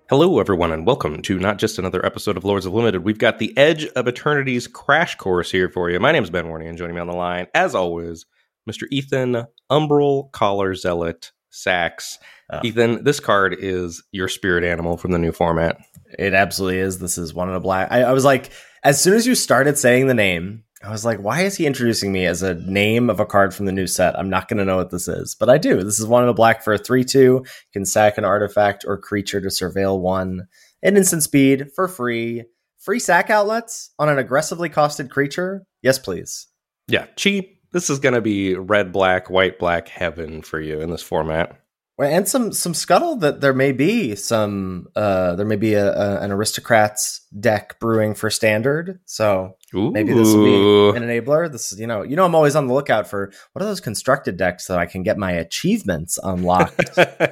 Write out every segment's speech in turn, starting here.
Hello, everyone, and welcome to not just another episode of Lords of Limited. We've got the Edge of Eternity's crash course here for you. My name is Ben Warney, and joining me on the line, as always, Mr. Ethan Umbral Collar Zealot Sachs. Ethan, this card is your spirit animal from the new format. It absolutely is. This is One in a Black. I was like, as soon as you started saying the name, I was like, why is he introducing me as a name of a card from the new set? I'm not going to know what this is, but I do. This is One in a Black for a 3-2. You can sack an artifact or creature to surveil one. An instant speed for free. Free sack outlets on an aggressively costed creature? Yes, please. Yeah, cheap. This is going to be red, black, white, black heaven for you in this format. And some scuttle that there may be an aristocrats deck brewing for standard. So maybe this will be an enabler. This is, you know, I'm always on the lookout for what are those constructed decks so I can get my achievements unlocked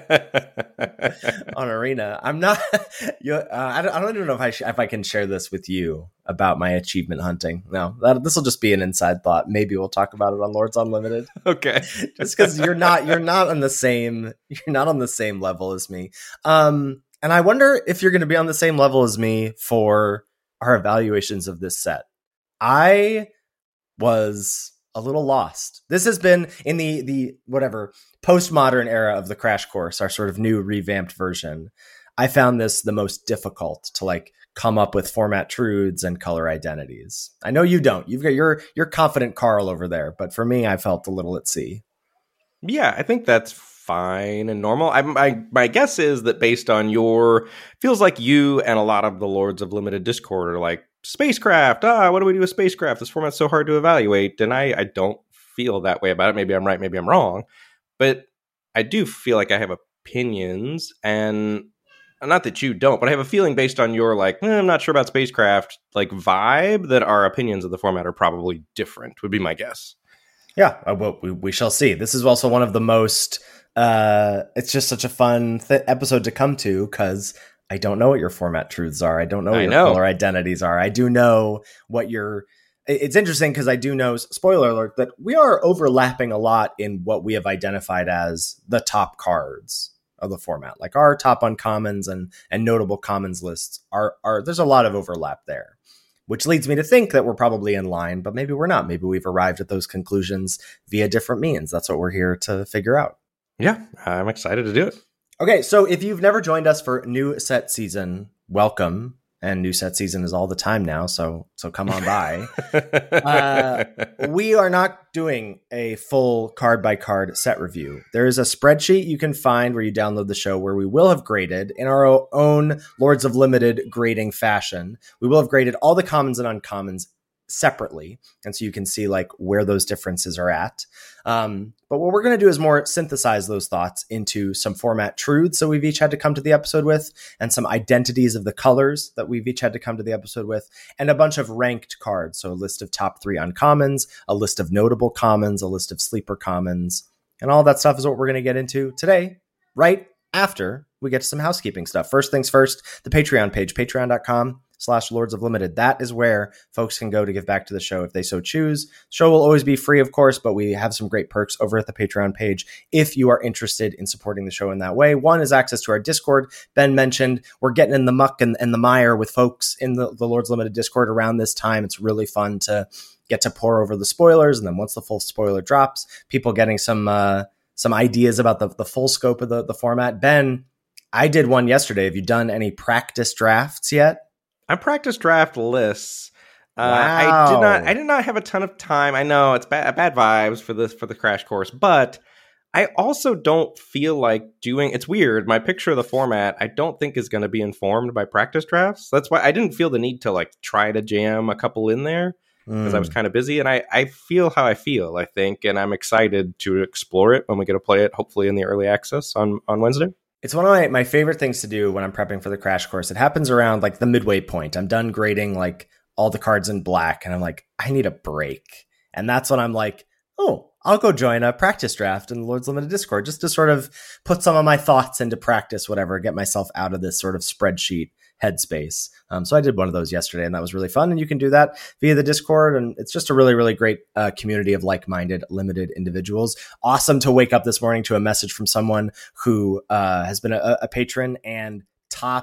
on Arena. I'm not. I don't even know if I can share this with you about my achievement hunting. No, this will just be an inside thought. Maybe we'll talk about it on Lords Unlimited. Okay, just because you're not on the same level as me. And I wonder if you're going to be on the same level as me for our evaluations of this set. I was a little lost. This has been in the whatever postmodern era of the Crash Course, our sort of new revamped version. I found this the most difficult to come up with format truths and color identities. I know you don't. You've got your confident Carl over there, but for me, I felt a little at sea. Yeah, I think that's fine and normal. My guess is that based on feels like you and a lot of the Lords of Limited Discord are like, spacecraft, what do we do with spacecraft? This format's so hard to evaluate. And I don't feel that way about it. Maybe I'm right, maybe I'm wrong. But I do feel like I have opinions, and not that you don't, but I have a feeling based on your I'm not sure about spacecraft vibe that our opinions of the format are probably different, would be my guess. Yeah, well, we shall see. This is also one of the most, it's just such a fun episode to come to because I don't know what your format truths are. I don't know what your color identities are. I do know what it's interesting because I do know, spoiler alert, that we are overlapping a lot in what we have identified as the top cards of the format. Like our top uncommons and notable commons lists are there's a lot of overlap there, which leads me to think that we're probably in line, but maybe we're not. Maybe we've arrived at those conclusions via different means. That's what we're here to figure out. Yeah, I'm excited to do it. Okay, so if you've never joined us for new set season, welcome. And new set season is all the time now, so come on by. We are not doing a full card-by-card set review. There is a spreadsheet you can find where you download the show where we will have graded, in our own Lords of Limited grading fashion, we will have graded all the commons and uncommons separately, and so you can see where those differences are at. But what we're going to do is more synthesize those thoughts into some format truths that we've each had to come to the episode with, and some identities of the colors that we've each had to come to the episode with, and a bunch of ranked cards. So a list of top 3 uncommons, a list of notable commons, a list of sleeper commons, and all that stuff is what we're going to get into today, right after we get to some housekeeping stuff. First things first, the Patreon page, patreon.com/Lords of Limited. That is where folks can go to give back to the show if they so choose. The show will always be free, of course, but we have some great perks over at the Patreon page if you are interested in supporting the show in that way. One is access to our Discord. Ben mentioned we're getting in the muck and the mire with folks in the Lords Limited Discord around this time. It's really fun to get to pour over the spoilers, and then once the full spoiler drops, people getting some ideas about the full scope of the format. Ben, I did one yesterday. Have you done any practice drafts yet? I practiced draft lists. Wow. I did not have a ton of time. I know it's bad vibes for the crash course, but I also don't feel like doing. It's weird. My picture of the format, I don't think is going to be informed by practice drafts. That's why I didn't feel the need to try to jam a couple in there because I was kind of busy, and I feel how I feel. I think, and I'm excited to explore it when we get to play it. Hopefully in the early access on Wednesday. It's one of my favorite things to do when I'm prepping for the crash course. It happens around the midway point. I'm done grading all the cards in black, and I'm I need a break. And that's when I'm oh, I'll go join a practice draft in the Lords Limited Discord just to sort of put some of my thoughts into practice, whatever, get myself out of this sort of spreadsheet headspace. So I did one of those yesterday, and that was really fun. And you can do that via the Discord. And it's just a really, really great community of like-minded, limited individuals. Awesome to wake up this morning to a message from someone who has been a patron and top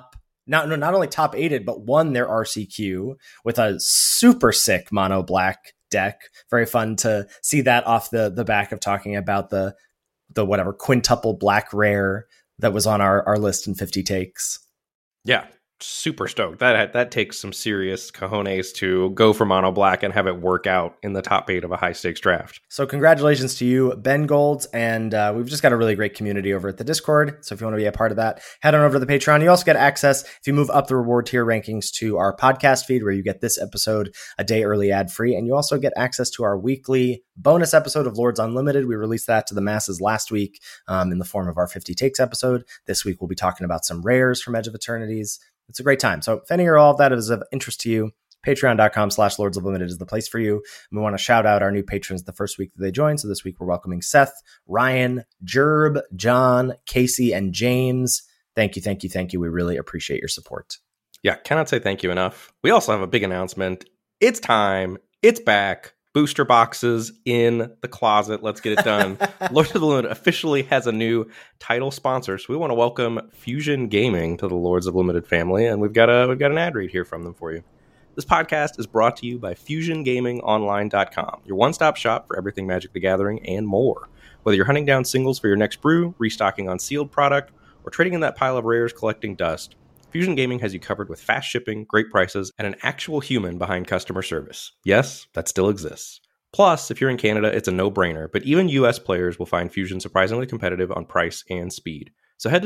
not only top aided, but won their RCQ with a super sick mono black deck. Very fun to see that off the back of talking about the whatever quintuple black rare that was on our list in 50 takes. Yeah, super stoked. That takes some serious cojones to go for mono black and have it work out in the top 8 of a high stakes draft. So congratulations to you, Ben Golds, and we've just got a really great community over at the Discord. So if you want to be a part of that, head on over to the Patreon. You also get access, if you move up the reward tier rankings, to our podcast feed, where you get this episode a day early ad-free, and you also get access to our weekly bonus episode of Lords Unlimited. We released that to the masses last week in the form of our 50 takes episode. This week we'll be talking about some rares from Edge of Eternities. It's a great time. So if any or all of that is of interest to you, patreon.com/Lords of Limited is the place for you. And we want to shout out our new patrons the first week that they join. So this week we're welcoming Seth, Ryan, Jerb, John, Casey, and James. Thank you. We really appreciate your support. Yeah, cannot say thank you enough. We also have a big announcement. It's time. It's back. Booster boxes in the closet. Let's get it done. Lords of the Limited officially has a new title sponsor, so we want to welcome Fusion Gaming to the Lords of Limited family, and we've got an ad read here from them for you. This podcast is brought to you by FusionGamingOnline.com, your one-stop shop for everything Magic the Gathering and more. Whether you're hunting down singles for your next brew, restocking on sealed product, or trading in that pile of rares collecting dust, Fusion Gaming has you covered with fast shipping, great prices, and an actual human behind customer service. Yes, that still exists. Plus, if you're in Canada, it's a no-brainer, but even US players will find Fusion surprisingly competitive on price and speed. So head to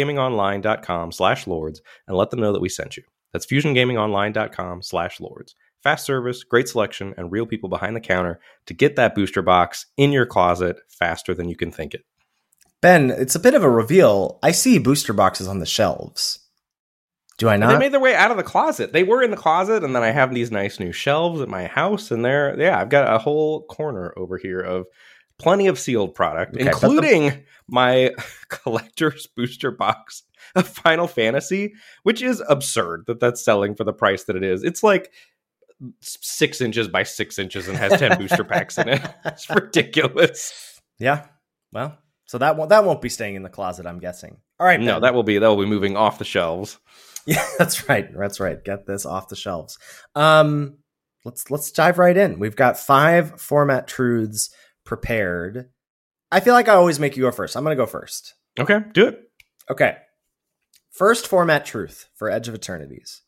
FusionGamingOnline.com/Lords and let them know that we sent you. That's FusionGamingOnline.com/Lords. Fast service, great selection, and real people behind the counter to get that booster box in your closet faster than you can think it. Ben, it's a bit of a reveal. I see booster boxes on the shelves. Do I not? They made their way out of the closet. They were in the closet, and then I have these nice new shelves at my house, and I've got a whole corner over here of plenty of sealed product, including my collector's booster box of Final Fantasy, which is absurd that that's selling for the price that it is. It's like 6 inches by 6 inches and has 10 booster packs in it. It's ridiculous. Yeah. Well, so that won't be staying in the closet, I'm guessing. All right. No, Ben. That will be moving off the shelves. Yeah, that's right. Get this off the shelves. Let's dive right in. We've got 5 format truths prepared. I feel like I always make you go first. I'm going to go first. Okay, do it. Okay. First format truth for Edge of Eternities.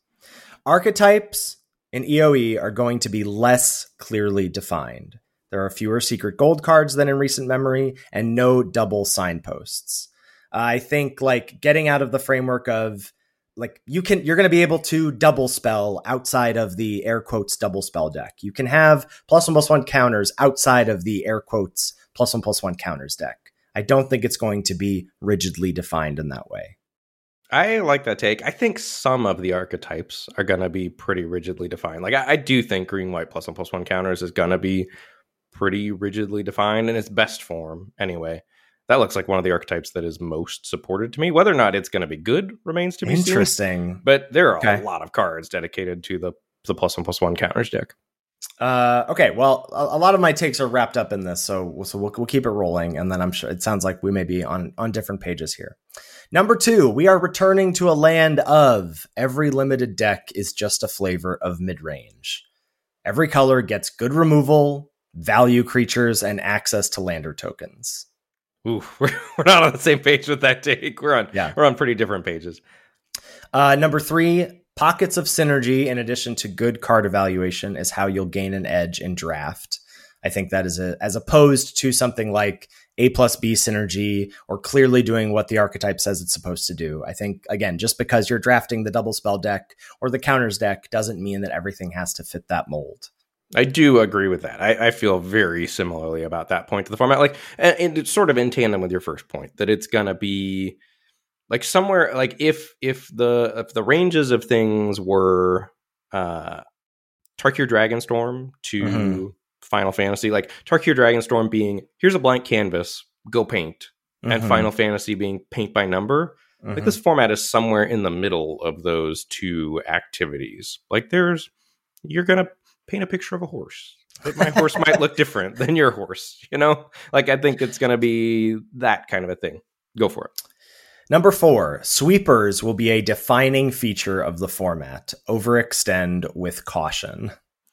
Archetypes in EOE are going to be less clearly defined. There are fewer secret gold cards than in recent memory and no double signposts. I think like getting out of the framework of like you're going to be able to double spell outside of the air quotes double spell deck. You can have +1/+1 counters outside of the air quotes +1/+1 counters deck. I don't think it's going to be rigidly defined in that way. I like that take. I think some of the archetypes are going to be pretty rigidly defined. Like I do think green-white +1/+1 counters is going to be pretty rigidly defined in its best form anyway. That looks like one of the archetypes that is most supported to me. Whether or not it's going to be good remains to be seen. Interesting. But there are a lot of cards dedicated to the +1/+1 counters deck. Okay, well, a lot of my takes are wrapped up in this, so we'll keep it rolling, and then I'm sure it sounds like we may be on different pages here. Number 2, we are returning to a land of every limited deck is just a flavor of mid-range. Every color gets good removal, value creatures, and access to lander tokens. Ooh, we're not on the same page with that take. We're on pretty different pages. Number 3, pockets of synergy in addition to good card evaluation is how you'll gain an edge in draft. I think that is as opposed to something like A+B synergy or clearly doing what the archetype says it's supposed to do. I think, again, just because you're drafting the double spell deck or the counters deck doesn't mean that everything has to fit that mold. I do agree with that. I feel very similarly about that point to the format. Like, and it's sort of in tandem with your first point that it's gonna be like somewhere like if the ranges of things were Tarkir Dragonstorm to Final Fantasy, like Tarkir Dragonstorm being here's a blank canvas, go paint, and Final Fantasy being paint by number. Like this format is somewhere in the middle of those two activities. Like you're gonna paint a picture of a horse, but my horse might look different than your horse, you know? Like I think it's gonna be that kind of a thing. Go for it. Number 4, sweepers will be a defining feature of the format. Overextend with caution.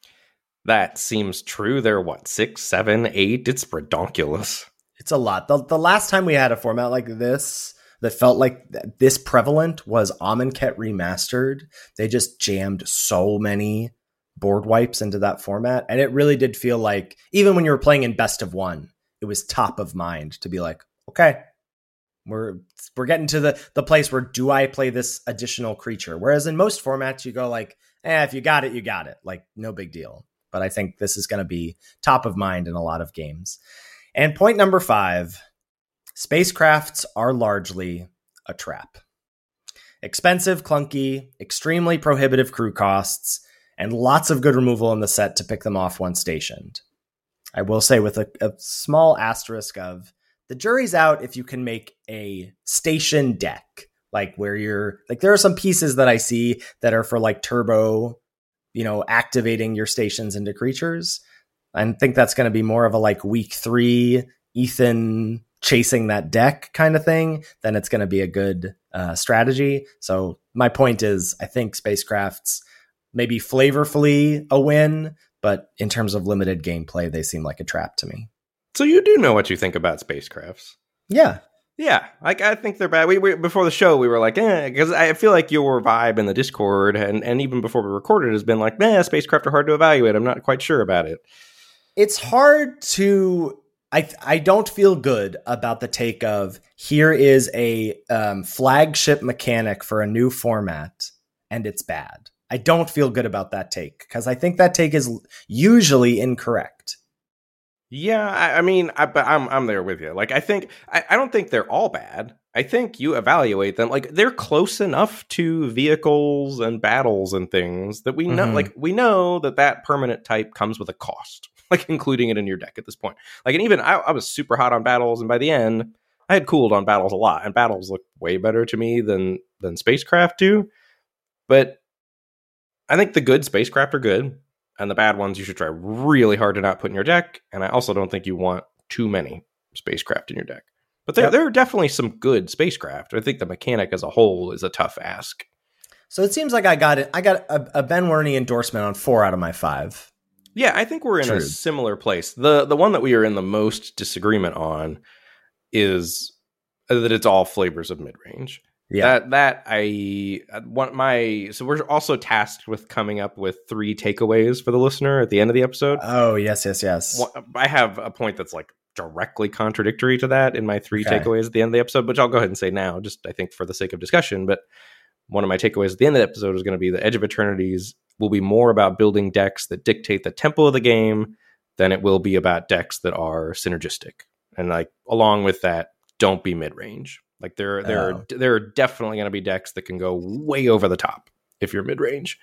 That seems true. They're what, 6, 7, 8? It's redonkulous. It's a lot. The last time we had a format like this that felt like this prevalent was Amonkhet Remastered. They just jammed so many board wipes into that format. And it really did feel like, even when you were playing in best of one, it was top of mind to be like, okay, we're getting to the place where do I play this additional creature? Whereas in most formats, you go like, if you got it, you got it. Like, no big deal. But I think this is going to be top of mind in a lot of games. And point number 5, spacecrafts are largely a trap. Expensive, clunky, extremely prohibitive crew costs, and lots of good removal in the set to pick them off once stationed. I will say with a small asterisk of, the jury's out if you can make a station deck, like where you're like, there are some pieces that I see that are for like turbo, activating your stations into creatures. I think that's going to be more of a like week 3 Ethan chasing that deck kind of thing than it's going to be a good strategy. So my point is, I think spacecrafts maybe flavorfully a win, but in terms of limited gameplay, they seem like a trap to me. So you do know what you think about spacecrafts. Yeah. Yeah, like I think they're bad. We before the show, we were like, because I feel like your vibe in the Discord and even before we recorded has been like, spacecraft are hard to evaluate. I'm not quite sure about it. It's hard to... I don't feel good about the take of, here is a flagship mechanic for a new format, and it's bad. I don't feel good about that take, because I think that take is usually incorrect. Yeah, I'm there with you. Like, I think I don't think they're all bad. I think you evaluate them like they're close enough to vehicles and battles and things that we know. Like, we know that permanent type comes with a cost, like including it in your deck at this point. Like, and even I was super hot on battles, and by the end, I had cooled on battles a lot, and battles look way better to me than spacecraft do. But I think the good spacecraft are good. And the bad ones you should try really hard to not put in your deck. And I also don't think you want too many spacecraft in your deck. But there are definitely some good spacecraft. I think the mechanic as a whole is a tough ask. So it seems like I got a Ben Werney endorsement on 4 out of my 5. Yeah, I think we're in a similar place. The one that we are in the most disagreement on is that it's all flavors of mid-range. Yeah, so we're also tasked with coming up with 3 takeaways for the listener at the end of the episode. Oh, yes. I have a point that's like directly contradictory to that in my 3 takeaways at the end of the episode, which I'll go ahead and say now, just I think for the sake of discussion. But one of my takeaways at the end of the episode is going to be the Edge of Eternities will be more about building decks that dictate the tempo of the game than it will be about decks that are synergistic. And like, along with that, don't be mid-range. Like there are definitely going to be decks that can go way over the top if you're mid-range.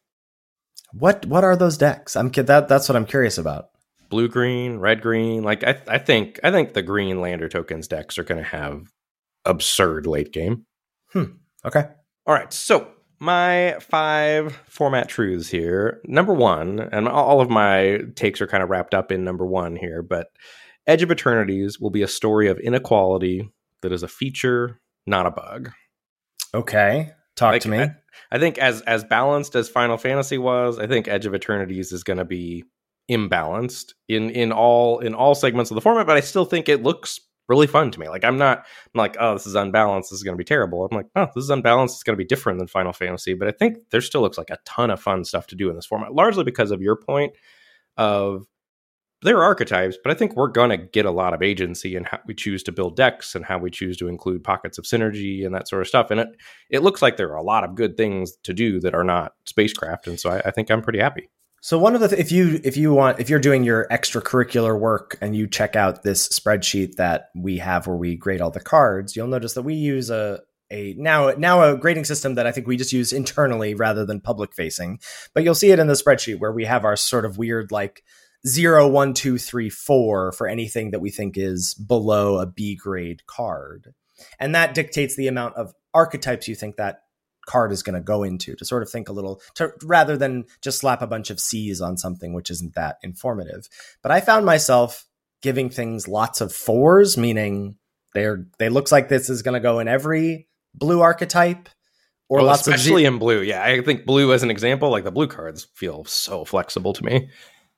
What are those decks? That's what I'm curious about. Blue, green, red, green. Like I think the green Lander tokens decks are going to have absurd late game. Okay. All right. So my 5 format truths here. Number 1, and all of my takes are kind of wrapped up in number 1 here, but Edge of Eternities will be a story of inequality that is a feature, not a bug. Okay. Talk to me. I think as balanced as Final Fantasy was, I think Edge of Eternities is going to be imbalanced in all segments of the format, but I still think it looks really fun to me. Like I'm like, oh, this is unbalanced, this is going to be terrible. I'm like, oh, this is unbalanced, it's going to be different than Final Fantasy, but I think there still looks like a ton of fun stuff to do in this format, largely because of your point of there are archetypes, but I think we're going to get a lot of agency in how we choose to build decks and how we choose to include pockets of synergy and that sort of stuff. And it looks like there are a lot of good things to do that are not spacecraft. And so I think I'm pretty happy. So one of the if you're doing your extracurricular work and you check out this spreadsheet that we have where we grade all the cards, you'll notice that we use a grading system that I think we just use internally rather than public facing. But you'll see it in the spreadsheet where we have our sort of weird like 0, 1, 2, 3, 4 for anything that we think is below a B grade card. And that dictates the amount of archetypes you think that card is going to go into, to sort of think a little, rather than just slap a bunch of C's on something, which isn't that informative. But I found myself giving things lots of 4s, meaning They looks like this is going to go in every blue archetype, or well, lots especially of in blue. Yeah, I think blue as an example, like the blue cards feel so flexible to me.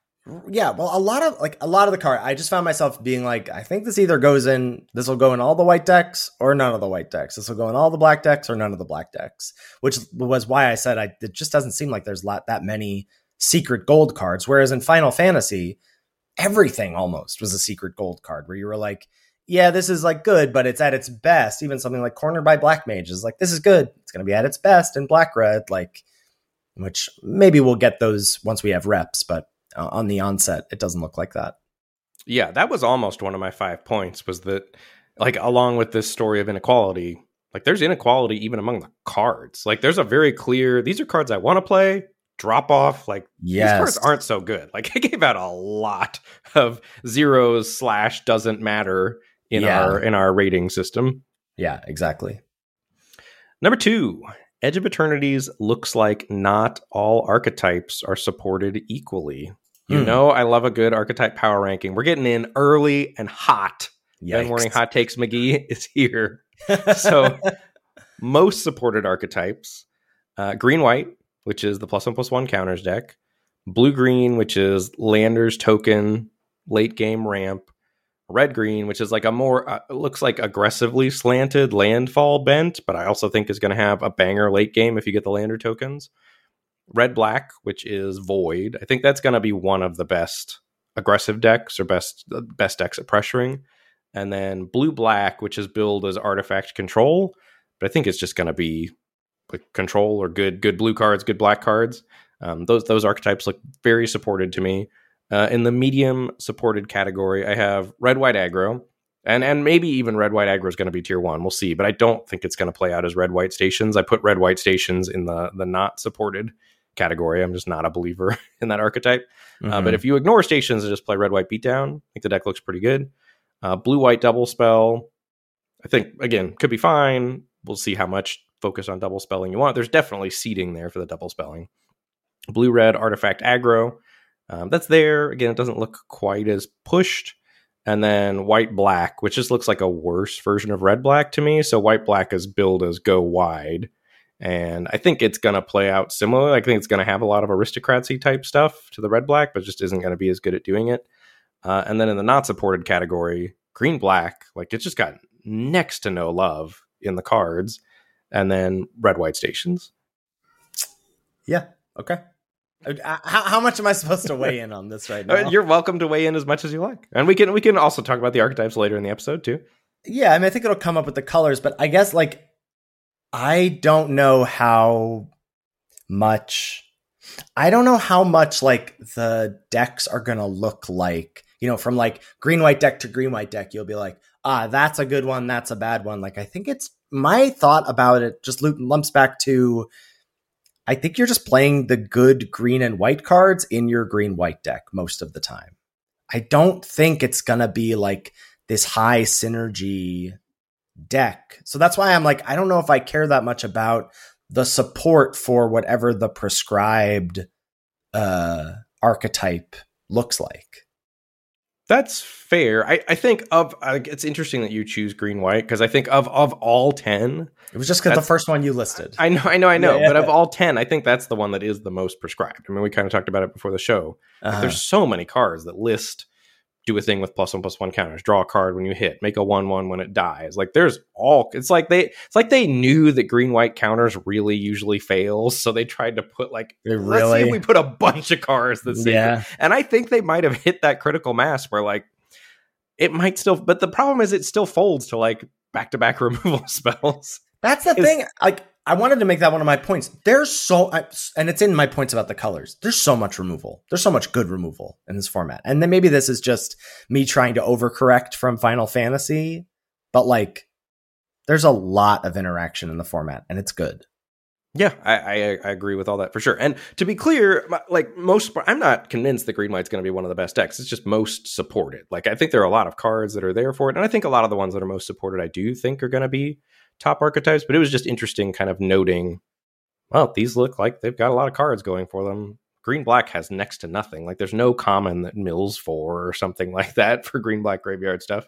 Yeah, well, a lot of the card, I just found myself being like, I think this will go in all the white decks or none of the white decks. This will go in all the black decks or none of the black decks, which was why I said it just doesn't seem like there's that many secret gold cards. Whereas in Final Fantasy, everything almost was a secret gold card where you were like, yeah, this is like good, but it's at its best. Even something like Cornered by Black Mage is like, this is good. It's going to be at its best in black red, like, which maybe we'll get those once we have reps, but on the onset, it doesn't look like that. Yeah, that was almost one of my 5 points, was that, like, along with this story of inequality, like, there's inequality even among the cards. Like, there's a very clear, these are cards I want to play, drop off. Like, yes. These cards aren't so good. Like, I gave out a lot of zeros / doesn't matter in our rating system. Yeah, exactly. Number 2, Edge of Eternities looks like not all archetypes are supported equally. You know, I love a good archetype power ranking. We're getting in early and hot. Ben Warning Hot Takes McGee is here. So, most supported archetypes, green-white, which is the +1/+1 counters deck. Blue-green, which is Lander's token, late-game ramp. Red-green, which is like a more, looks like aggressively slanted landfall bent, but I also think is going to have a banger late game if you get the Lander tokens. Red-black, which is void. I think that's going to be one of the best aggressive decks or best decks at pressuring. And then blue-black, which is billed as artifact control, but I think it's just going to be like control or good blue cards, good black cards. Those archetypes look very supported to me. In the medium supported category, I have red-white aggro, and maybe even red-white aggro is going to be tier 1. We'll see, but I don't think it's going to play out as red-white stations. I put red-white stations in the not supported category. I'm just not a believer in that archetype. But if you ignore stations and just play red-white beatdown, I think the deck looks pretty good. Blue-white double spell, I think, again, could be fine. We'll see how much focus on double spelling you want. There's definitely seeding there for the double spelling. Blue-red artifact aggro, that's there. Again, it doesn't look quite as pushed. And then white-black, which just looks like a worse version of red-black to me. So white-black is billed as go wide. And I think it's going to play out similar. I think it's going to have a lot of aristocracy type stuff to the red-black, but just isn't going to be as good at doing it. And then in the not supported category, green-black, like it's just got next to no love in the cards. And then red-white stations. Yeah. Okay. How much am I supposed to weigh in on this right now? You're welcome to weigh in as much as you like. And we can also talk about the archetypes later in the episode too. Yeah, I mean, I think it'll come up with the colors, but I guess like I don't know how much like the decks are going to look like, you know, from like green-white deck to green-white deck, you'll be like, that's a good one. That's a bad one. Like, I think it's my thought about it just lumps back to, I think you're just playing the good green and white cards in your green-white deck most of the time. I don't think it's going to be like this high synergy deck. So that's why I'm like, I don't know if I care that much about the support for whatever the prescribed archetype looks like. That's fair. I think it's interesting that you choose green white, because I think of all 10, it was just because the first one you listed. I know. Yeah. But of all 10, I think that's the one that is the most prescribed. I mean, we kind of talked about it before the show. Like, there's so many cards that list, do a thing with +1/+1 counters, draw a card when you hit, make a 1/1 when it dies. Like it's like they knew that green white counters really usually fails, so they tried to put like, let's see if we put a bunch of cards that say it. And I think they might have hit that critical mass where like it might still, but the problem is it still folds to like back-to-back removal spells. That's the thing. Like, I wanted to make that one of my points. And it's in my points about the colors. There's so much removal. There's so much good removal in this format. And then maybe this is just me trying to overcorrect from Final Fantasy, but like, there's a lot of interaction in the format, and it's good. Yeah, I agree with all that for sure. And to be clear, like I'm not convinced that green white's going to be one of the best decks. It's just most supported. Like, I think there are a lot of cards that are there for it, and I think a lot of the ones that are most supported, I do think are going to be top archetypes. But it was just interesting kind of noting, well, these look like they've got a lot of cards going for them. Green black has next to nothing. Like, there's no common that mills for or something like that for green black graveyard stuff.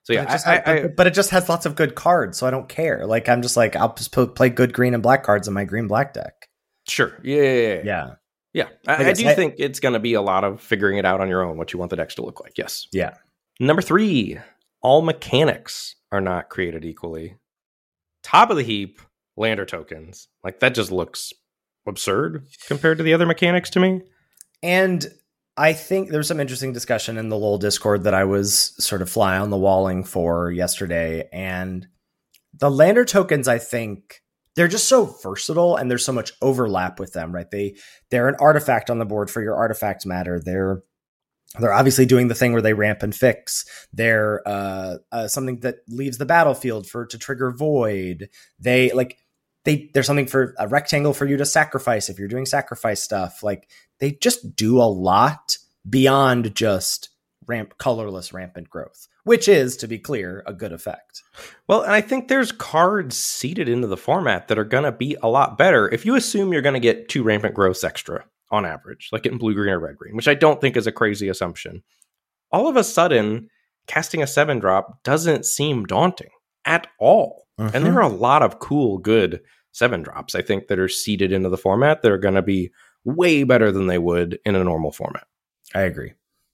So yeah, but it just has lots of good cards, so I don't care. Like I'm just like I'll just play good green and black cards in my green black deck. Sure. Yeah. I do think it's going to be a lot of figuring it out on your own, what you want the decks to look like. Yes. Yeah. Number 3, all mechanics are not created equally. Top of the heap, lander tokens. Like that just looks absurd compared to the other mechanics to me. And I think there was some interesting discussion in the LOL Discord that I was sort of fly on the walling for yesterday. And the lander tokens, I think they're just so versatile and there's so much overlap with them, right? They're an artifact on the board for your artifacts matter. They're obviously doing the thing where they ramp and fix. They're something that leaves the battlefield to trigger void. There's something for a rectangle for you to sacrifice if you're doing sacrifice stuff. Like they just do a lot beyond just colorless rampant growth, which is, to be clear, a good effect. Well, and I think there's cards seeded into the format that are going to be a lot better if you assume you're going to get 2 rampant growths extra on average, like in blue, green, or red, green, which I don't think is a crazy assumption. All of a sudden, casting a 7-drop doesn't seem daunting at all. Mm-hmm. And there are a lot of cool, good 7-drops, I think, that are seeded into the format that are going to be way better than they would in a normal format. I agree.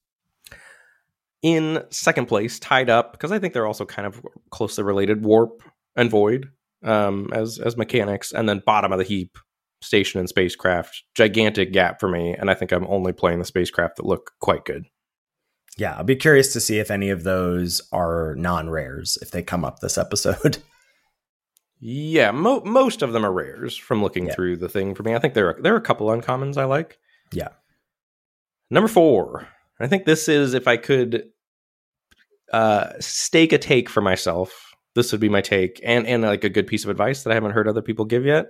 In second place, tied up, because I think they're also kind of closely related, Warp and Void as mechanics. And then bottom of the heap, Station and Spacecraft. Gigantic gap for me, and I think I'm only playing the Spacecraft that look quite good. Yeah, I'll be curious to see if any of those are non-rares, if they come up this episode. Yeah, most of them are rares from looking through the thing for me. I think there are a couple uncommons I like. Yeah. Number 4. I think this is, if I could stake a take for myself, this would be my take, and like a good piece of advice that I haven't heard other people give yet.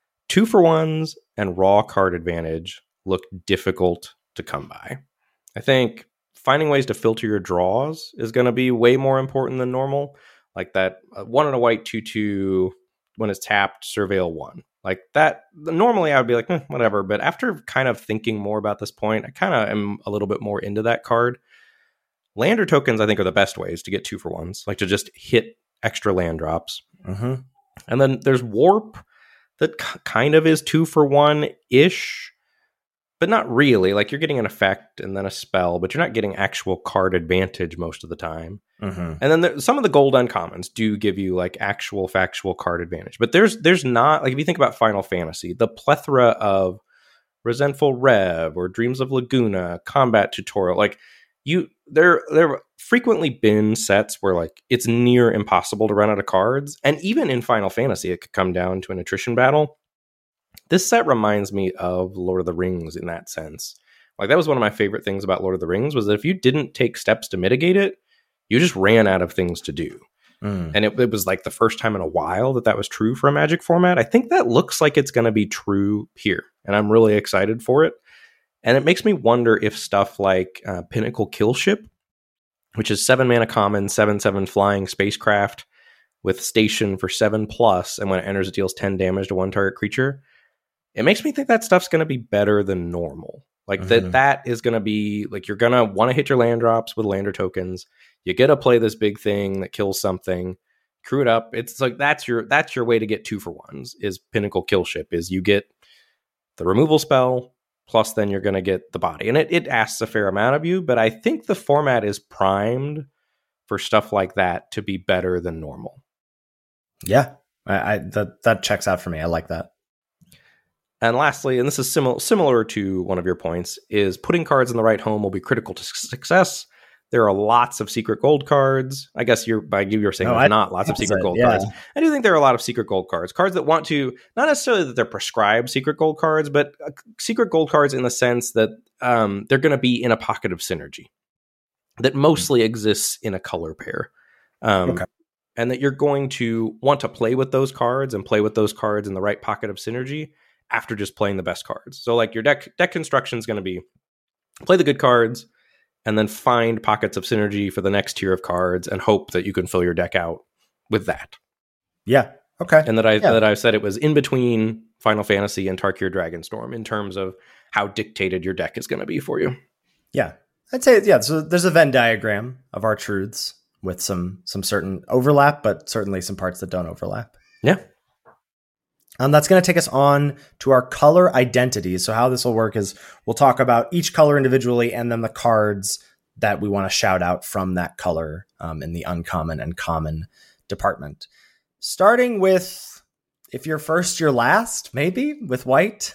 2-for-1s and raw card advantage look difficult to come by. I think finding ways to filter your draws is going to be way more important than normal. Like that 1 and a white 2/2 when it's tapped, surveil 1. Like that, normally I would be like, whatever. But after kind of thinking more about this point, I kind of am a little bit more into that card. Lander tokens, I think, are the best ways to get 2-for-1s, like to just hit extra land drops. Mm-hmm. And then there's Warp that kind of is 2-for-1-ish, but not really. Like you're getting an effect and then a spell, but you're not getting actual card advantage most of the time. Mm-hmm. And then some of the gold uncommons do give you like actual factual card advantage, but there's not, like if you think about Final Fantasy, the plethora of Resentful Rev or Dreams of Laguna, Combat Tutorial, like there have frequently been sets where like it's near impossible to run out of cards, and even in Final Fantasy it could come down to an attrition battle. This set reminds me of Lord of the Rings in that sense. Like that was one of my favorite things about Lord of the Rings, was that if you didn't take steps to mitigate it, you just ran out of things to do. And it was like the first time in a while that was true for a Magic format. I think that looks like it's going to be true here, and I'm really excited for it. And it makes me wonder if stuff like Pinnacle Killship, which is 7 mana common, 7/7 flying spacecraft with station for 7+, and when it enters it deals 10 damage to one target creature. It makes me think that stuff's going to be better than normal. Like that is going to be like, you're going to want to hit your land drops with lander tokens. You get to play this big thing that kills something, crew it up. It's like, that's your way to get 2-for-1s is Pinnacle Killship, is you get the removal spell, plus then you're going to get the body. And it asks a fair amount of you, but I think the format is primed for stuff like that to be better than normal. Yeah, that checks out for me. I like that. And lastly, and this is similar to one of your points, is putting cards in the right home will be critical to success. There are lots of secret gold cards. I guess you're saying there's not lots of secret gold cards. I do think there are a lot of secret gold cards. Cards that want to, not necessarily that they're prescribed secret gold cards, but secret gold cards in the sense that they're going to be in a pocket of synergy that mostly exists in a color pair. Okay. And that you're going to want to play with those cards and play with those cards in the right pocket of synergy after just playing the best cards. So like your deck construction is going to be play the good cards and then find pockets of synergy for the next tier of cards and hope that you can fill your deck out with that. Yeah. Okay. And that I said it was in between Final Fantasy and Tarkir Dragonstorm in terms of how dictated your deck is going to be for you. Yeah. I'd say, yeah, so there's a Venn diagram of our truths. with some certain overlap, but certainly some parts that don't overlap. Yeah. That's going to take us on to our color identities. So how this will work is we'll talk about each color individually and then the cards that we want to shout out from that color in the uncommon and common department. Starting with, if you're first, you're last, maybe, with white.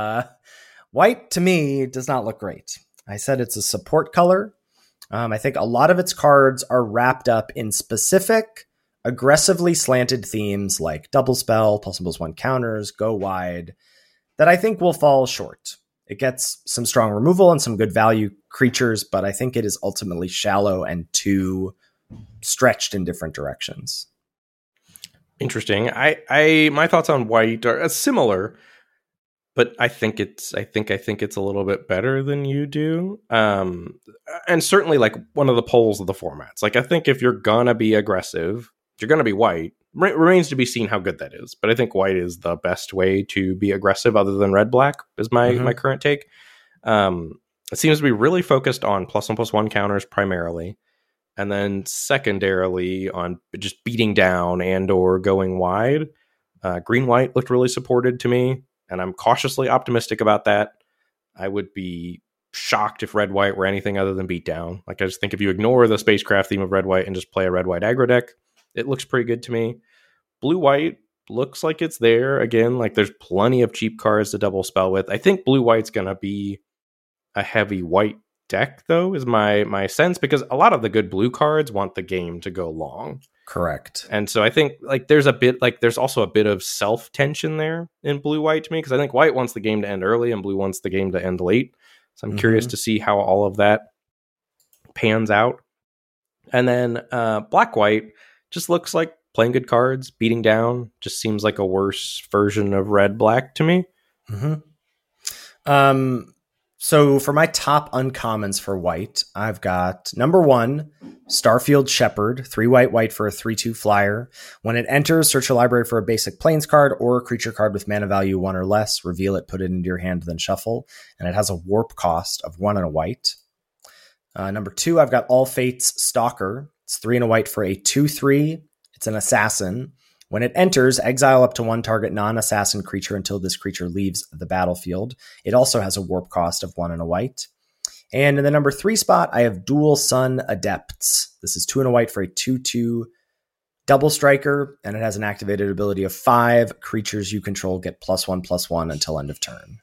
White, to me, does not look great. I said it's a support color. I think a lot of its cards are wrapped up in specific aggressively slanted themes like double spell, +1/+1 counters, go wide, that I think will fall short. It gets some strong removal and some good value creatures, but I think it is ultimately shallow and too stretched in different directions. Interesting. My thoughts on white are similar, but I think it's a little bit better than you do. And certainly like one of the poles of the formats. Like I think if you're gonna be aggressive, you're going to be white. Remains to be seen how good that is. But I think white is the best way to be aggressive other than red-black is my current take. It seems to be really focused on +1/+1 counters primarily. And then secondarily on just beating down and or going wide. Green-white looked really supported to me. And I'm cautiously optimistic about that. I would be shocked if red-white were anything other than beat down. Like I just think if you ignore the spacecraft theme of red-white and just play a red-white aggro deck, it looks pretty good to me. Blue-white looks like it's there. Again, like there's plenty of cheap cards to double spell with. I think blue-white's going to be a heavy white deck, though, is my sense, because a lot of the good blue cards want the game to go long. Correct. And so I think like there's also a bit of self-tension there in blue-white to me, because I think white wants the game to end early and blue wants the game to end late. So I'm curious to see how all of that pans out. And then black-white just looks like playing good cards, beating down, just seems like a worse version of red-black to me. So for my top uncommons for white, I've got number 1, Starfield Shepherd, 3 white for a 3/2 flyer. When it enters, search your library for a basic plains card or a creature card with mana value 1 or less, reveal it, put it into your hand, then shuffle. And it has a warp cost of 1 and a white. Number 2, I've got All Fates Stalker. It's 3 and a white for a 2/3. It's an assassin. When it enters, exile up to 1 target non-assassin creature until this creature leaves the battlefield. It also has a warp cost of 1 and a white. And in the number 3 spot, I have Dual Sun Adepts. This is 2 and a white for a 2/2 double striker, and it has an activated ability of 5 creatures you control get +1/+1 until end of turn.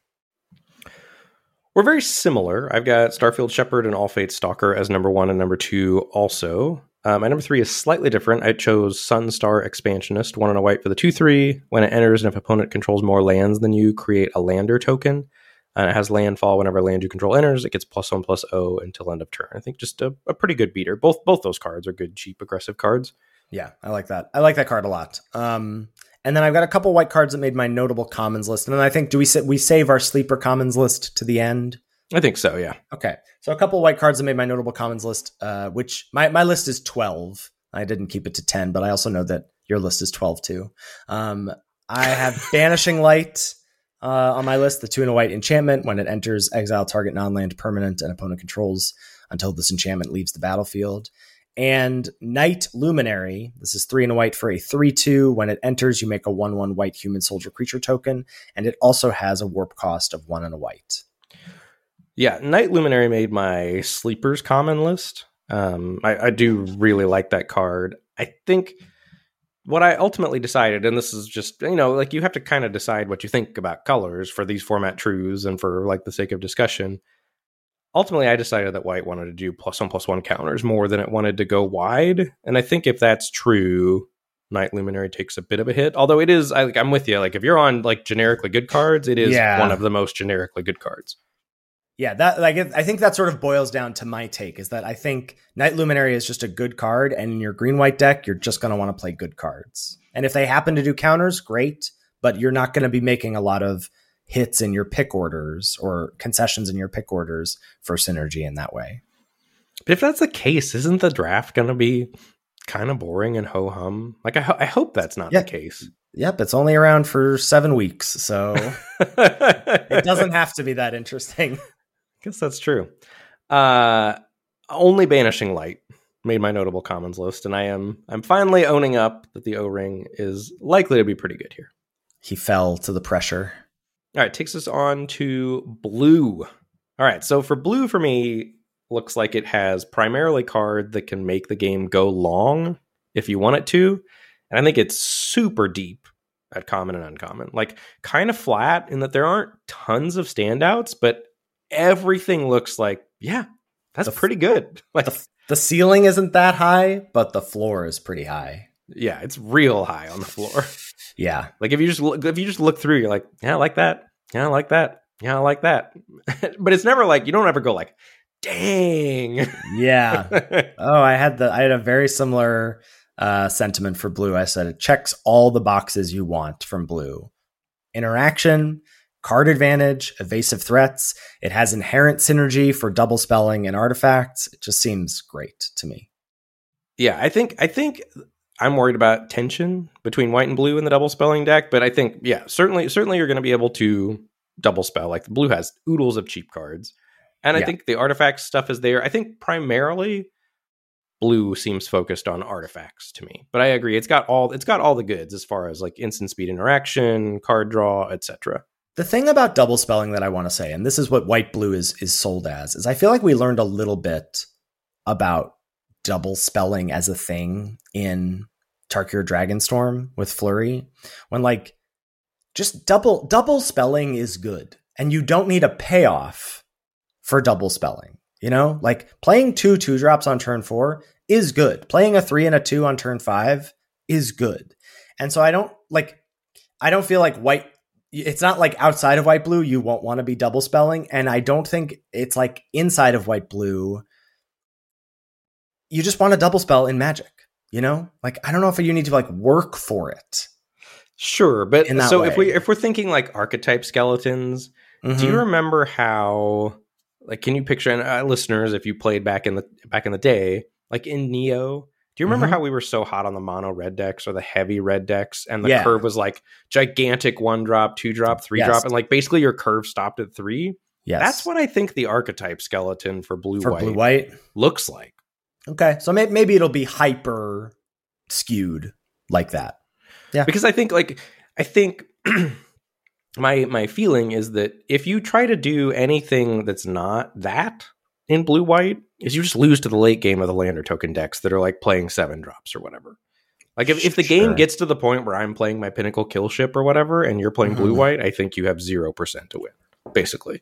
We're very similar. I've got Starfield Shepherd and All Fates Stalker as number 1 and number 2 also. My number 3 is slightly different. I chose Sunstar Expansionist, 1 and a white for the 2/3. When it enters and if opponent controls more lands than you, create a lander token. And it has landfall. Whenever land you control enters, it gets +1/+0 until end of turn. I think just a pretty good beater. Both those cards are good, cheap, aggressive cards. Yeah, I like that. I like that card a lot. And then I've got a couple white cards that made my notable commons list. And then I think, do we save our sleeper commons list to the end? I think so, yeah. Okay. So a couple white cards that made my notable commons list, which my list is 12. I didn't keep it to 10, but I also know that your list is 12 too. I have Banishing Light on my list, the 2 and a white enchantment. When it enters, exile target non-land permanent and opponent controls until this enchantment leaves the battlefield. And Night Luminary. This is 3 and a white for a 3/2. When it enters, you make a 1/1 white human soldier creature token. And it also has a warp cost of 1 and a white. Yeah, Night Luminary made my sleepers common list. I do really like that card. I think what I ultimately decided, and this is just, like you have to kind of decide what you think about colors for these format truths and for like the sake of discussion. Ultimately, I decided that white wanted to do +1/+1 counters more than it wanted to go wide. And I think if that's true, Night Luminary takes a bit of a hit. Although it is, I'm with you. Like if you're on like generically good cards, it is one of the most generically good cards. Yeah, I think that sort of boils down to my take, is that I think Night Luminary is just a good card, and in your green-white deck, you're just going to want to play good cards. And if they happen to do counters, great, but you're not going to be making a lot of hits in your pick orders or concessions in your pick orders for synergy in that way. But if that's the case, isn't the draft going to be kind of boring and ho-hum? Like, I hope that's not the case. Yep, it's only around for 7 weeks, so it doesn't have to be that interesting. Guess that's true. Only Banishing Light made my notable commons list, and I'm finally owning up that the O-Ring is likely to be pretty good here. He fell to the pressure. All right, takes us on to blue. All right, so for blue, for me, looks like it has primarily card that can make the game go long if you want it to. And I think it's super deep at common and uncommon. Like, kind of flat in that there aren't tons of standouts, but everything looks like, yeah, that's pretty good. Like the ceiling isn't that high, but the floor is pretty high. Yeah, it's real high on the floor. Yeah. Like if you just look through, you're like, yeah, I like that. Yeah, I like that. Yeah, I like that. But it's never like, you don't ever go like, dang. Yeah. Oh, I had a very similar sentiment for blue. I said it checks all the boxes you want from blue. Interaction, card advantage, evasive threats. It has inherent synergy for double spelling and artifacts. It just seems great to me. Yeah, I think I'm worried about tension between white and blue in the double spelling deck, but I think, yeah, certainly you're going to be able to double spell. Like the blue has oodles of cheap cards. And I think the artifact stuff is there. I think primarily blue seems focused on artifacts to me. But I agree, it's got all the goods as far as like instant speed interaction, card draw, etc. The thing about double spelling that I want to say, and this is what white blue is sold as, is I feel like we learned a little bit about double spelling as a thing in Tarkir Dragonstorm with Flurry, when like just double spelling is good and you don't need a payoff for double spelling. You know, like playing 2/2 on turn 4 is good. Playing a 3 and a 2 on turn 5 is good. And so I don't feel like white, it's not like outside of white blue you won't want to be double spelling, and I don't think it's like inside of white blue you just want to double spell in Magic, you know? Like, I don't know if you need to like work for it. Sure, but so way. if we're thinking like archetype skeletons, do you remember how, like, can you picture, and listeners, if you played back in the day, like in Neo, do you remember how we were so hot on the mono red decks or the heavy red decks, and the curve was like gigantic 1-drop, 2-drop, 3-drop, and like basically your curve stopped at 3? Yes, that's what I think the archetype skeleton for blue white looks like. Okay, so maybe it'll be hyper skewed like that. Yeah, because I think my feeling is that if you try to do anything that's not that in blue white, is you just lose to the late game of the lander token decks that are like playing 7-drops or whatever. Like if the game gets to the point where I'm playing my Pinnacle Kill Ship or whatever, and you're playing blue white, I think you have 0% to win, basically.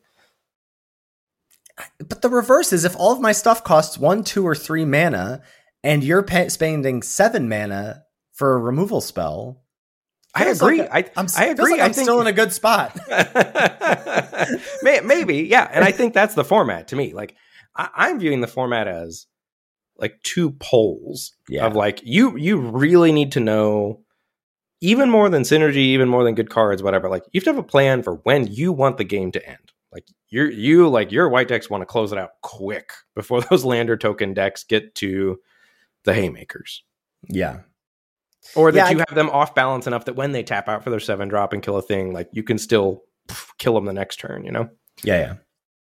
But the reverse is, if all of my stuff costs 1, 2, or 3 mana, and you're spending 7 mana for a removal spell, I agree. I agree. Like I'm still in a good spot. Maybe, yeah. And I think that's the format to me. Like, I'm viewing the format as like 2 poles of like, you really need to know, even more than synergy, even more than good cards, whatever. Like, you have to have a plan for when you want the game to end. Like your white decks want to close it out quick before those lander token decks get to the haymakers. Yeah. Or that you have them off balance enough that when they tap out for their 7-drop and kill a thing, like you can still kill them the next turn, you know? Yeah.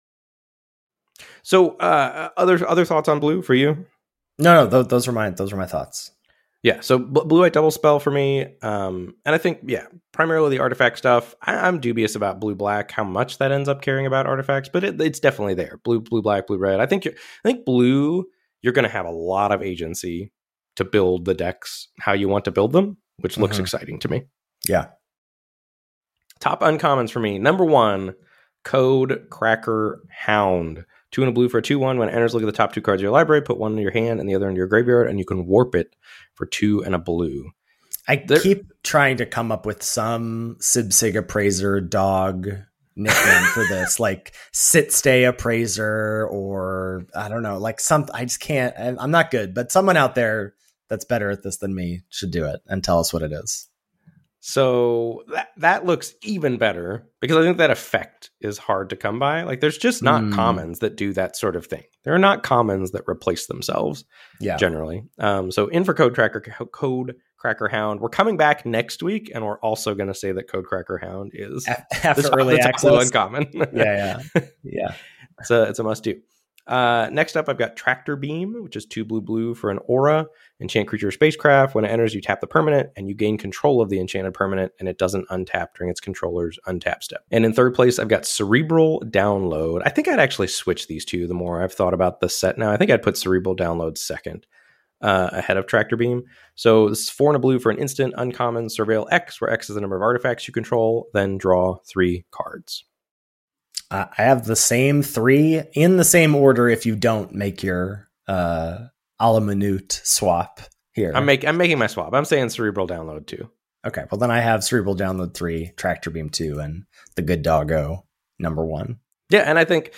So other thoughts on blue for you? No, those are my thoughts. Yeah, so blue-white double spell for me. And I think, primarily the artifact stuff. I'm dubious about blue-black, how much that ends up caring about artifacts, but it's definitely there. Blue-black, blue-red. I think blue, you're going to have a lot of agency to build the decks how you want to build them, which looks exciting to me. Yeah. Top uncommons for me. Number 1, Code Cracker Hound. 2 and a blue for a 2/1. When it enters, look at the top 2 cards of your library, put one in your hand and the other in your graveyard, and you can warp it for 2 and a blue. I keep trying to come up with some Sib-Sig Appraiser dog nickname for this, like Sit Stay Appraiser, or I don't know, like I just can't. I'm not good, but someone out there that's better at this than me should do it and tell us what it is. So that looks even better, because I think that effect is hard to come by. Like, there's just not commons that do that sort of thing. There are not commons that replace themselves, generally. So in for Code Cracker Hound. We're coming back next week, and we're also going to say that Code Cracker Hound is after early access uncommon. Yeah. It's a must do. Next up, I've got Tractor Beam, which is 2 blue for an aura. Enchant creature or spacecraft. When it enters, you tap the permanent, and you gain control of the enchanted permanent, and it doesn't untap during its controller's untap step. And in third place, I've got Cerebral Download. I think I'd actually switch these two the more I've thought about the set now. I think I'd put Cerebral Download second ahead of Tractor Beam. So this is 4 and a blue for an instant, uncommon, Surveil X, where X is the number of artifacts you control, then draw 3 cards. I have the same 3 in the same order if you don't make your a la minute swap here. I'm making my swap. I'm saying Cerebral Download 2. Okay, well then I have Cerebral Download 3, Tractor Beam 2, and the Good Doggo number 1. Yeah, and I think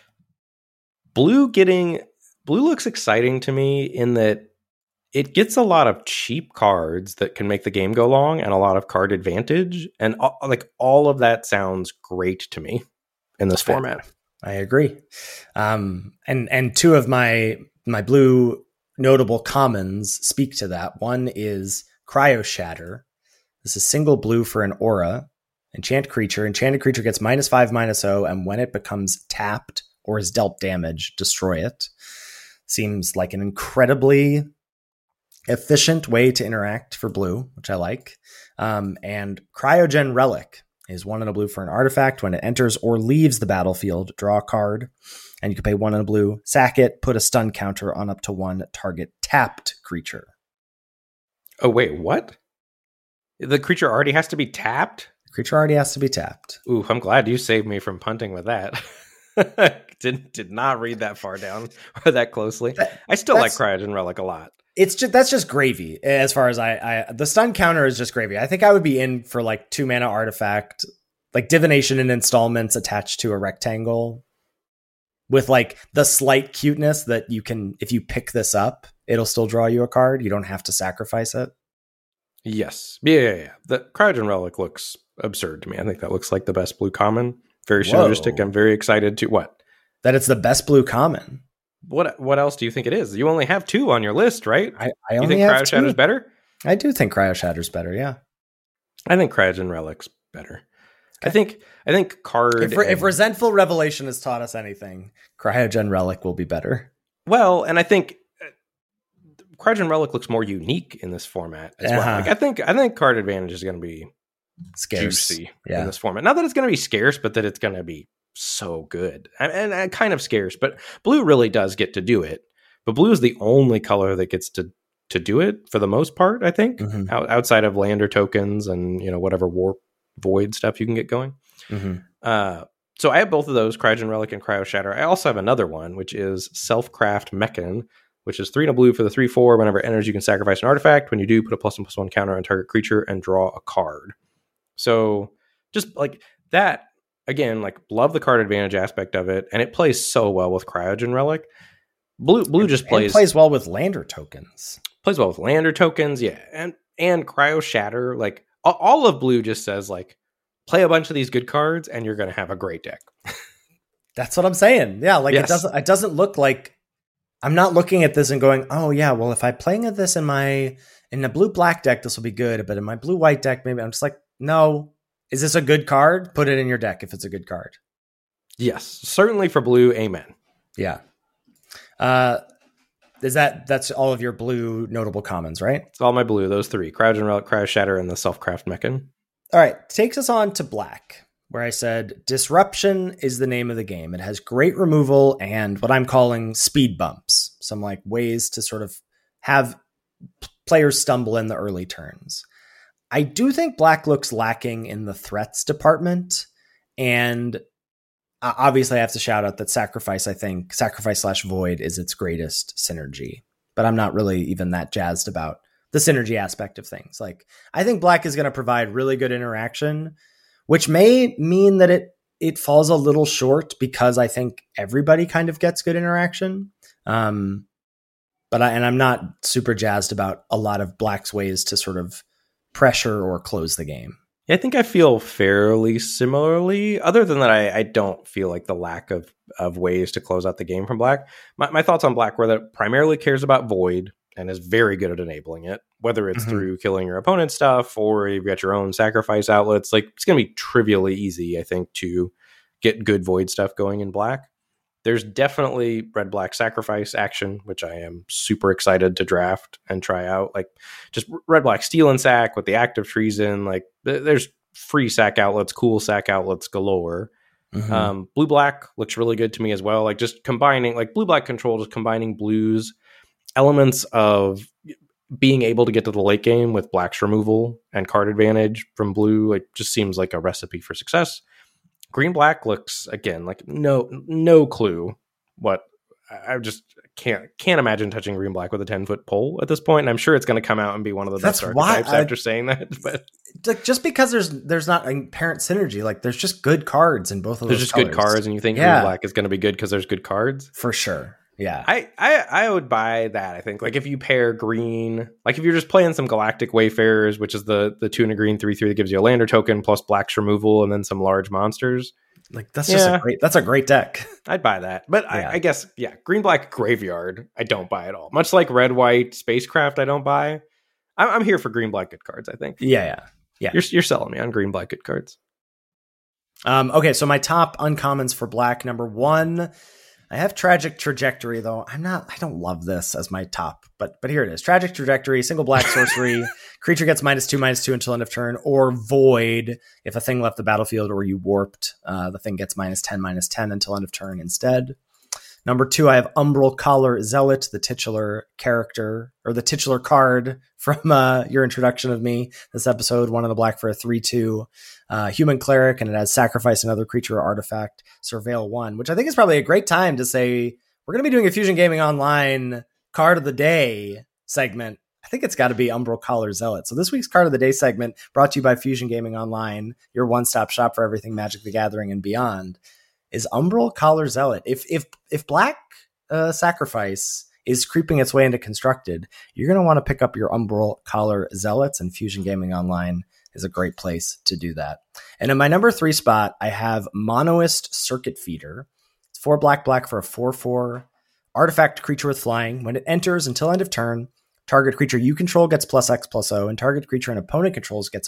blue looks exciting to me in that it gets a lot of cheap cards that can make the game go long and a lot of card advantage. And all of that sounds great to me in this format. I agree. And 2 of my blue notable commons speak to that. One is Cryo Shatter. This is single blue for an aura. Enchanted creature gets -5/-0, and when it becomes tapped or is dealt damage, destroy it. Seems like an incredibly efficient way to interact for blue, which I like. And Cryogen Relic is 1 and a blue for an artifact. When it enters or leaves the battlefield, draw a card, and you can pay 1 and a blue, sack it, put a stun counter on up to 1 target tapped creature. Oh, wait, what? The creature already has to be tapped? The creature already has to be tapped. Ooh, I'm glad you saved me from punting with that. Did not read that far down or that closely. I still like Cryogen Relic a lot. That's just gravy as far as the stun counter is just gravy. I think I would be in for like 2 mana artifact, like divination in installments attached to a rectangle with like the slight cuteness that you can, if you pick this up, it'll still draw you a card. You don't have to sacrifice it. Yes. Yeah. The Cryogen Relic looks absurd to me. I think that looks like the best blue common. Very synergistic. I'm very excited to what? That it's the best blue common. What else do you think it is? You only have 2 on your list, right? I you only think have Cryo Shatter's better? I do think Cryo Shatter's better, yeah. I think Cryogen Relic's better. Okay. I think card... If Resentful Revelation has taught us anything, Cryogen Relic will be better. Well, and I think Cryogen Relic looks more unique in this format as well. Like, I think card advantage is going to be scarce. Juicy in this format. Not that it's going to be scarce, but that it's going to be so good. And kind of scarce, but blue really does get to do it. But blue is the only color that gets to do it for the most part, I think, outside of lander tokens and whatever warp void stuff you can get going. So I have both of those, Cryogen Relic and Cryo Shatter. I also have another one, which is Self-Craft Mechan, which is 3 and a blue for the 3/4. Whenever it enters, you can sacrifice an artifact. When you do, put a +1/+1 counter on target creature and draw a card. So just like that, again, like love the card advantage aspect of it, and it plays so well with Cryogen Relic. Blue just plays well with lander tokens. Plays well with lander tokens, yeah, and Cryo Shatter. Like all of blue just says like play a bunch of these good cards, and you're going to have a great deck. That's what I'm saying. Yeah, like yes. It doesn't look like I'm not looking at this and going, oh yeah, well if I'm playing this in a blue black deck, this will be good, but in my blue white deck, maybe I'm just like, no. Is this a good card? Put it in your deck if it's a good card. Yes, certainly for blue. Amen. Yeah. That's all of your blue notable commons, right? It's all my blue. Those 3: Cryogen Relic, Cryo Shatter, and the Self-Craft Mechan. All right, takes us on to black, where I said Disruption is the name of the game. It has great removal and what I'm calling speed bumps, some like ways to sort of have players stumble in the early turns. I do think black looks lacking in the threats department, and obviously I have to shout out that Sacrifice/Void is its greatest synergy, but I'm not really even that jazzed about the synergy aspect of things. Like, I think black is going to provide really good interaction, which may mean that it falls a little short because I think everybody kind of gets good interaction. But I'm not super jazzed about a lot of black's ways to sort of pressure or close the game. I think I feel fairly similarly. Other than that, I don't feel like the lack of ways to close out the game from black. My thoughts on black were that it primarily cares about void and is very good at enabling it, whether it's through killing your opponent's stuff or you've got your own sacrifice outlets. Like, it's going to be trivially easy, I think, to get good void stuff going in black. There's definitely red-black sacrifice action, which I am super excited to draft and try out. Like just red-black steal and sack with the act of treason. Like there's free sack outlets, cool sack outlets galore. Mm-hmm. Blue-black looks really good to me as well. Like just combining like blue-black control, just combining blues elements of being able to get to the late game with black's removal and card advantage from blue. Like just seems like a recipe for success. Green-black looks, again, like no clue what. I just can't imagine touching green-black with a 10-foot pole at this point. And I'm sure it's going to come out and be one of the best archetypes after saying that. But like, just because there's not apparent synergy, like there's just good cards in both of those. There's just good cards, and you think green-black is going to be good because there's good cards? For sure. Yeah. I would buy that. I think like if you pair green, like if you're just playing some Galactic Wayfarers, which is the 2 and a green 3/3 that gives you a lander token plus black's removal and then some large monsters. Like that's just a great deck. I'd buy that. But I guess, green-black graveyard, I don't buy at all. Much like red-white spacecraft, I don't buy. I'm here for green-black good cards, I think. Yeah. You're selling me on green-black good cards. Okay, so my top uncommons for black, number 1, I have Tragic Trajectory, though. I don't love this as my top, but here it is. Tragic Trajectory, single black sorcery. Creature gets -2/-2 until end of turn, or Void if a thing left the battlefield or you warped. The thing gets -10/-10 until end of turn instead. Number 2, I have Umbral Collar Zealot, the titular character, or the titular card from your introduction of me this episode. 1 in the black for a 3/2 human cleric, and it has sacrifice another creature or artifact, surveil 1, which I think is probably a great time to say we're going to be doing a Fusion Gaming Online card of the day segment. I think it's got to be Umbral Collar Zealot. So this week's card of the day segment brought to you by Fusion Gaming Online, your one-stop shop for everything Magic the Gathering and beyond, is Umbral Collar Zealot. If black sacrifice is creeping its way into constructed, you're going to want to pick up your Umbral Collar Zealots, and Fusion Gaming Online is a great place to do that. And in my number 3 spot, I have Monoist Circuit Feeder. It's 4 black for a 4/4 artifact creature with flying. When it enters until end of turn, target creature you control gets +X/+0, and target creature an opponent controls gets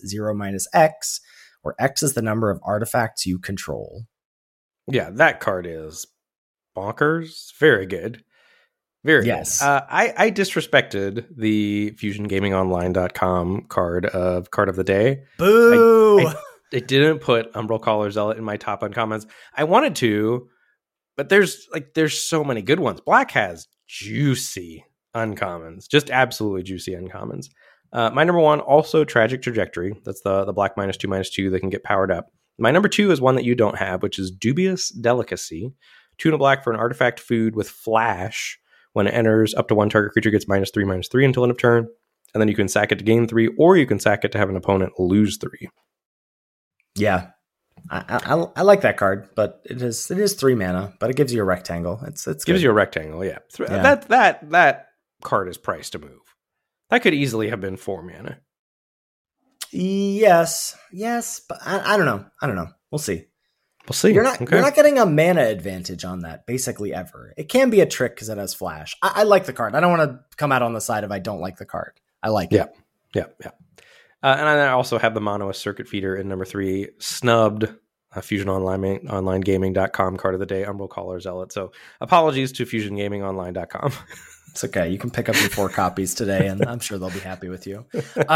-0/-X, where X is the number of artifacts you control. Yeah, that card is bonkers. Very good. Very good. I disrespected the FusionGamingOnline.com card of the day. Boo! I didn't put Umbral Collar Zealot in my top uncommons. I wanted to, but there's so many good ones. Black has juicy uncommons, just absolutely juicy uncommons. My number 1, also Tragic Trajectory. That's the black -2/-2 that can get powered up. My number 2 is one that you don't have, which is Dubious Delicacy. 2 and a black for an artifact food with flash. When it enters, up to 1 target creature gets -3/-3 until end of turn. And then you can sack it to gain 3, or you can sack it to have an opponent lose 3. Yeah. I like that card, but it is 3 mana, but it gives you a rectangle. It gives you a rectangle, yeah. That card is priced to move. That could easily have been 4 mana. Yes, but I don't know. We'll see. You're not getting a mana advantage on that basically ever. It can be a trick because it has flash. I like the card. I don't want to come out on the side of I don't like the card. I like it. Yeah. And I also have the Monoist Circuit Feeder in number 3, snubbed FusionOnlineGaming.com card of the day, Umbral Collar Zealot. So apologies to FusionGamingOnline.com. It's okay. You can pick up your 4 copies today, and I'm sure they'll be happy with you.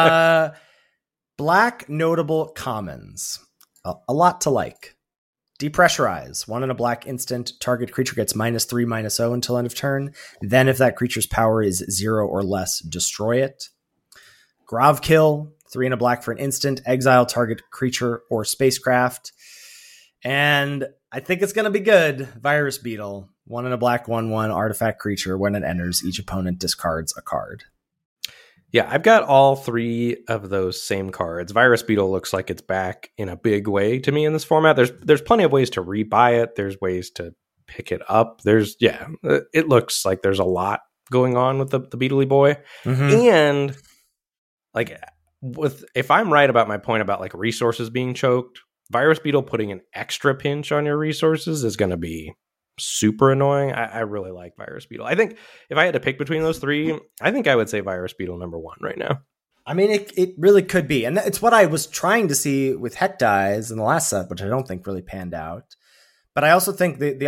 Black notable commons. A lot to like. Depressurize. 1 in a black instant. Target creature gets -3/-0 until end of turn. Then if that creature's power is 0 or less, destroy it. Gravkill. 3 in a black for an instant. Exile target creature or spacecraft. And I think it's going to be good. Virus Beetle. 1 in a black 1/1 artifact creature. When it enters, each opponent discards a card. Yeah, I've got all 3 of those same cards. Virus Beetle looks like it's back in a big way to me in this format. There's plenty of ways to rebuy it. There's ways to pick it up. It looks like there's a lot going on with the Beetley boy. Mm-hmm. And like if I'm right about my point about like resources being choked, Virus Beetle putting an extra pinch on your resources is going to be super annoying. I really like Virus Beetle. I think if I had to pick between those 3, I think I would say Virus Beetle number 1 right now. I mean, it really could be. And it's what I was trying to see with Heck Dies in the last set, which I don't think really panned out. But I also think the other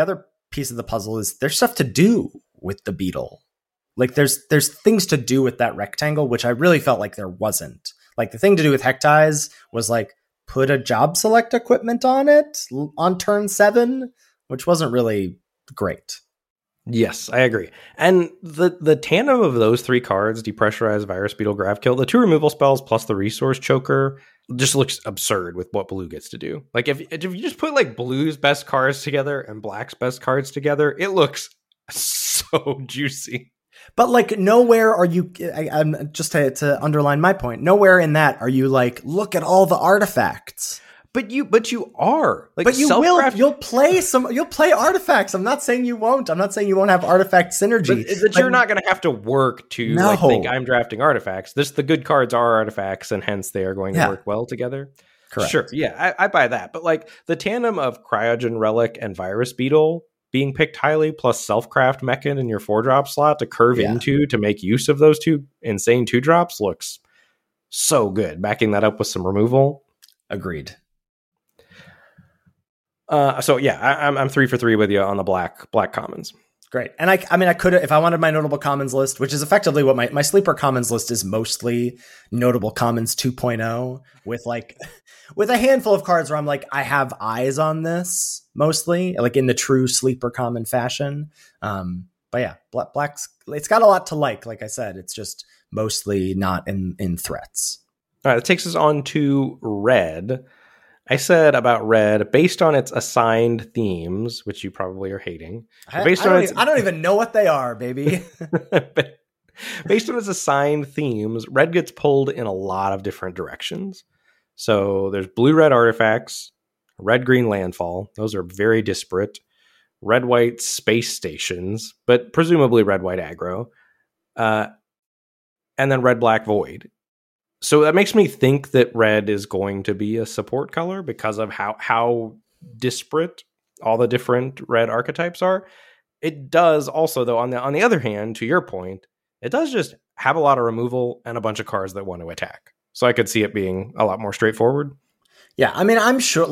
piece of the puzzle is there's stuff to do with the beetle. Like there's things to do with that rectangle, which I really felt like there wasn't. Like the thing to do with Hectize was like put a job select equipment on it on turn 7, which wasn't really great. Yes, I agree. And the tandem of those 3 cards, Depressurize, Virus Beetle, Grav Kill, the 2 removal spells plus the Resource Choker just looks absurd with what blue gets to do. Like if you just put like blue's best cards together and black's best cards together, it looks so juicy. But like nowhere are you, I'm just to underline my point, nowhere in that are you like, look at all the artifacts. But you are like, but you will. You'll play artifacts. I'm not saying you won't. I'm not saying you won't have artifact synergy. But you're not going to have to work to like, think I'm drafting artifacts. The good cards are artifacts, and hence they are going to work well together. Correct. Sure. Yeah, I buy that. But like the tandem of Cryogen Relic and Virus Beetle being picked highly, plus Selfcraft Mechan in your 4-drop slot to curve into to make use of those 2 insane 2-drops looks so good. Backing that up with some removal. Agreed. So yeah, I'm 3 for 3 with you on the black commons. Great. And I mean, I could, if I wanted my notable commons list, which is effectively what my sleeper commons list is, mostly notable commons 2.0 with a handful of cards where I'm like, I have eyes on this mostly, like in the true sleeper common fashion. But yeah, black's, it's got a lot to like I said, it's just mostly not in threats. All right. That takes us on to red. I said about red, based on its assigned themes, which you probably are hating. I don't even know what they are, baby. Based on its assigned themes, red gets pulled in a lot of different directions. So there's blue-red artifacts, red-green landfall. Those are very disparate. Red-white space stations, but presumably red-white aggro. And then red-black void. So that makes me think that red is going to be a support color because of how disparate all the different red archetypes are. It does also, though, on the other hand, to your point, it does just have a lot of removal and a bunch of cards that want to attack. So I could see it being a lot more straightforward. Yeah, I mean, I'm sure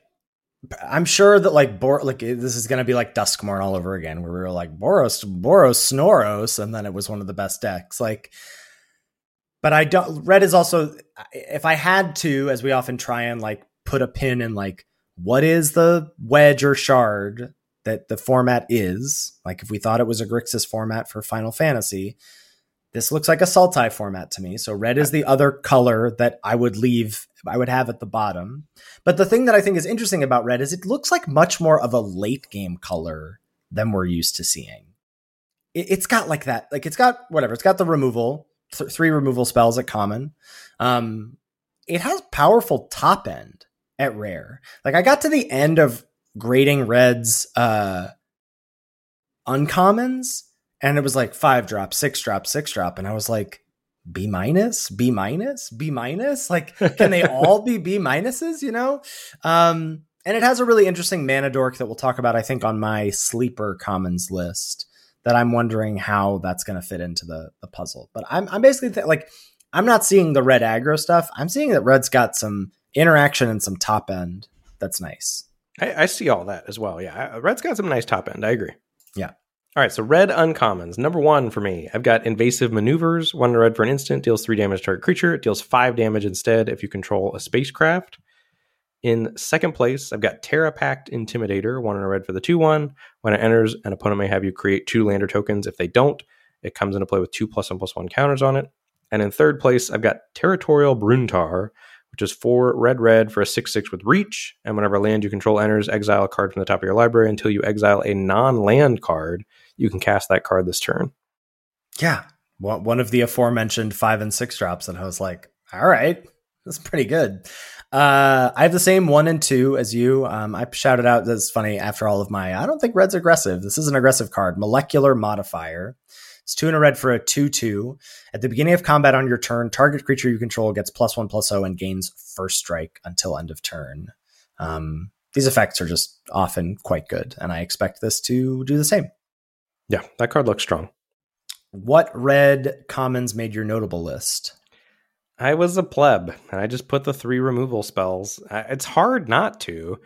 that like this is going to be like Duskmourn all over again, where we were like Boros, Snoros, and then it was one of the best decks. Like. But I don't. Red is also, if I had to, as we often try and like put a pin in like what is the wedge or shard that the format is. Like if we thought it was a Grixis format for Final Fantasy, this looks like a Sultai format to me. So red is the other color that I would have at the bottom. But the thing that I think is interesting about red is it looks like much more of a late game color than we're used to seeing. It's got like that. Like it's got whatever. It's got the removal. 3 removal spells at common. It has powerful top end at rare. Like I got to the end of grading red's uncommons, and it was like 5-drop, 6-drop, 6-drop, and I was like, B-, B-, B-. Like, can they all be B-? You know? And it has a really interesting mana dork that we'll talk about, I think, on my sleeper commons list. That I'm wondering how that's going to fit into the puzzle. But I'm basically I'm not seeing the red aggro stuff. I'm seeing that red's got some interaction and some top end. That's nice. I see all that as well. Yeah, red's got some nice top end. I agree. Yeah. All right, so red uncommons. Number 1 for me, I've got Invasive Maneuvers. 1 red for an instant, deals 3 damage to target creature. It deals 5 damage instead if you control a spacecraft. In second place, I've got Terra Pact Intimidator, 1 red for the 2/1. When it enters, an opponent may have you create 2 lander tokens. If they don't, it comes into play with 2+1/+1 counters on it. And in third place, I've got Territorial Bruntar, which is 4 red for a 6/6 with reach. And whenever a land you control enters, exile a card from the top of your library until you exile a non-land card. You can cast that card this turn. Yeah. One of the aforementioned 5 and 6 drops that I was like, all right, that's pretty good. I have the same 1 and 2 as you. I shouted out, that's funny, after all of my, I don't think red's aggressive. This is an aggressive card. Molecular Modifier. It's 2 and a red for a 2/2. At the beginning of combat on your turn, target creature you control gets +1/+0 and gains first strike until end of turn. These effects are just often quite good, and I expect this to do the same. Yeah, that card looks strong. What red commons made your notable list? I was a pleb, and I just put the 3 removal spells. It's hard not to.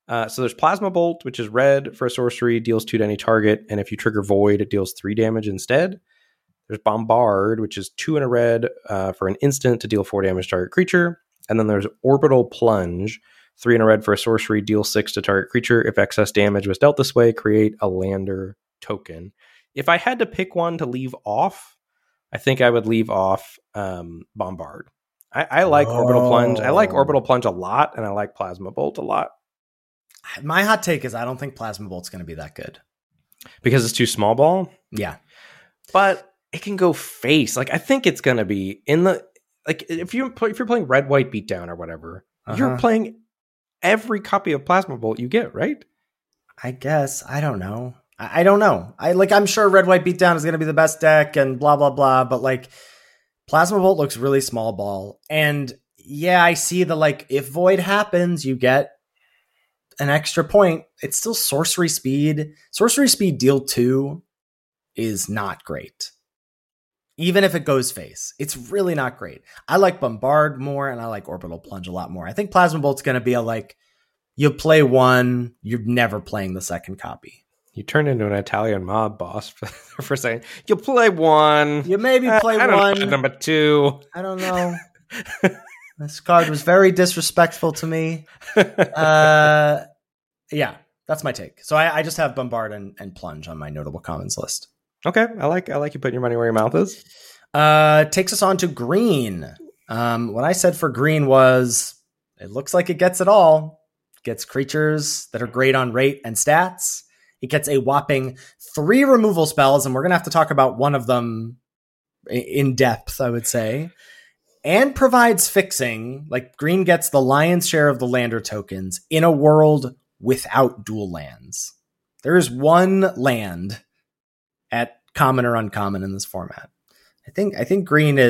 So there's Plasma Bolt, which is red for a sorcery, deals 2 to any target, and if you trigger Void, it deals 3 damage instead. There's Bombard, which is 2 and a red for an instant to deal 4 damage to target creature. And then there's Orbital Plunge, 3 and a red for a sorcery, deal 6 to target creature. If excess damage was dealt this way, create a lander token. If I had to pick one to leave off, I think I would leave off Bombard. I like Orbital Plunge. I like Orbital Plunge a lot, and I like Plasma Bolt a lot. My hot take is I don't think Plasma Bolt's going to be that good. Because it's too small ball? Yeah. But it can go face. Like, I think it's going to be in the... Like, if you're playing Red, White Beatdown or whatever, you're playing every copy of Plasma Bolt you get, right? I guess. I don't know. I don't know. I'm sure Red, White Beatdown is going to be the best deck and blah, blah, blah. But, like, Plasma Bolt looks really small ball. And, yeah, I see the, if Void happens, you get an extra point. It's still sorcery speed. Sorcery speed deal 2 is not great. Even if it goes face, it's really not great. I like Bombard more, and I like Orbital Plunge a lot more. I think Plasma Bolt's going to be you play one, you're never playing the second copy. You turned into an Italian mob boss for saying, you play one. You maybe play I don't one. know, number 2. I don't know. This card was very disrespectful to me. Yeah, that's my take. So I just have Bombard and Plunge on my notable commons list. Okay, I like you putting your money where your mouth is. Takes us on to green. What I said for green was, it looks like it gets it all. It gets creatures that are great on rate and stats. It gets a whopping 3 removal spells, and we're going to have to talk about one of them in depth, I would say. And provides fixing. Like, green gets the lion's share of the lander tokens in a world without dual lands. There is one land at common or uncommon in this format. I think green